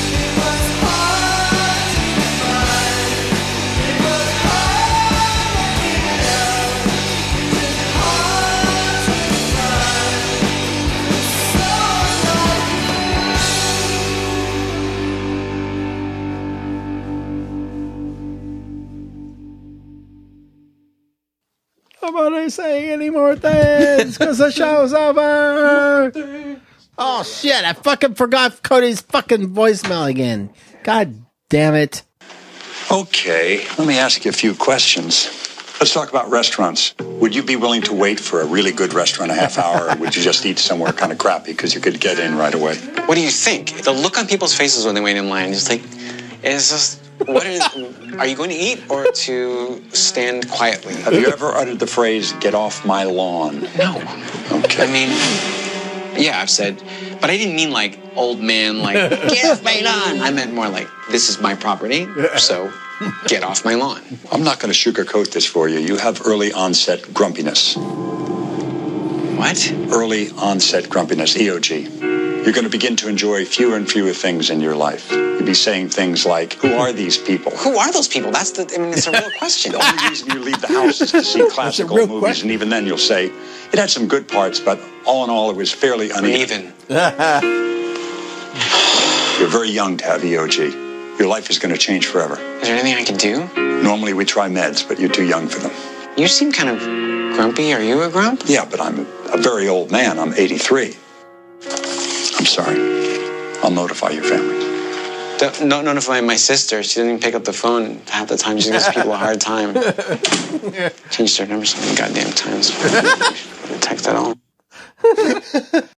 Nobody saying any more things because the show's over. Oh shit! I fucking forgot Cody's fucking voicemail again. God damn it! Okay, let me ask you a few questions. Let's talk about restaurants. Would you be willing to wait for a really good restaurant a half hour, or would you just eat somewhere kind of crappy because you could get in right away? What do you think? The look on people's faces when they wait in line is like, it's just. Are you going to eat or to stand quietly? Have you ever uttered the phrase, get off my lawn? No. Okay. I mean, yeah, I've said, but I didn't mean like old man, like, get off my lawn. I meant more like, this is my property, so get off my lawn. I'm not going to sugarcoat this for you. You have early onset grumpiness. What? Early onset grumpiness, EOG. You're going to begin to enjoy fewer and fewer things in your life. You'll be saying things like, who are these people? Who are those people? It's a real question. The only reason you leave the house is to see classical movies, question. And even then you'll say, it had some good parts, but all in all, it was fairly uneven. You're very young to have EOG. Your life is going to change forever. Is there anything I can do? Normally we try meds, but you're too young for them. You seem kind of grumpy. Are you a grump? Yeah, but I'm a very old man. I'm 83. I'm sorry. I'll notify your family. Don't notify my sister. She doesn't even pick up the phone half the time. She gives people a hard time. Changed her number so many goddamn times. Text at all.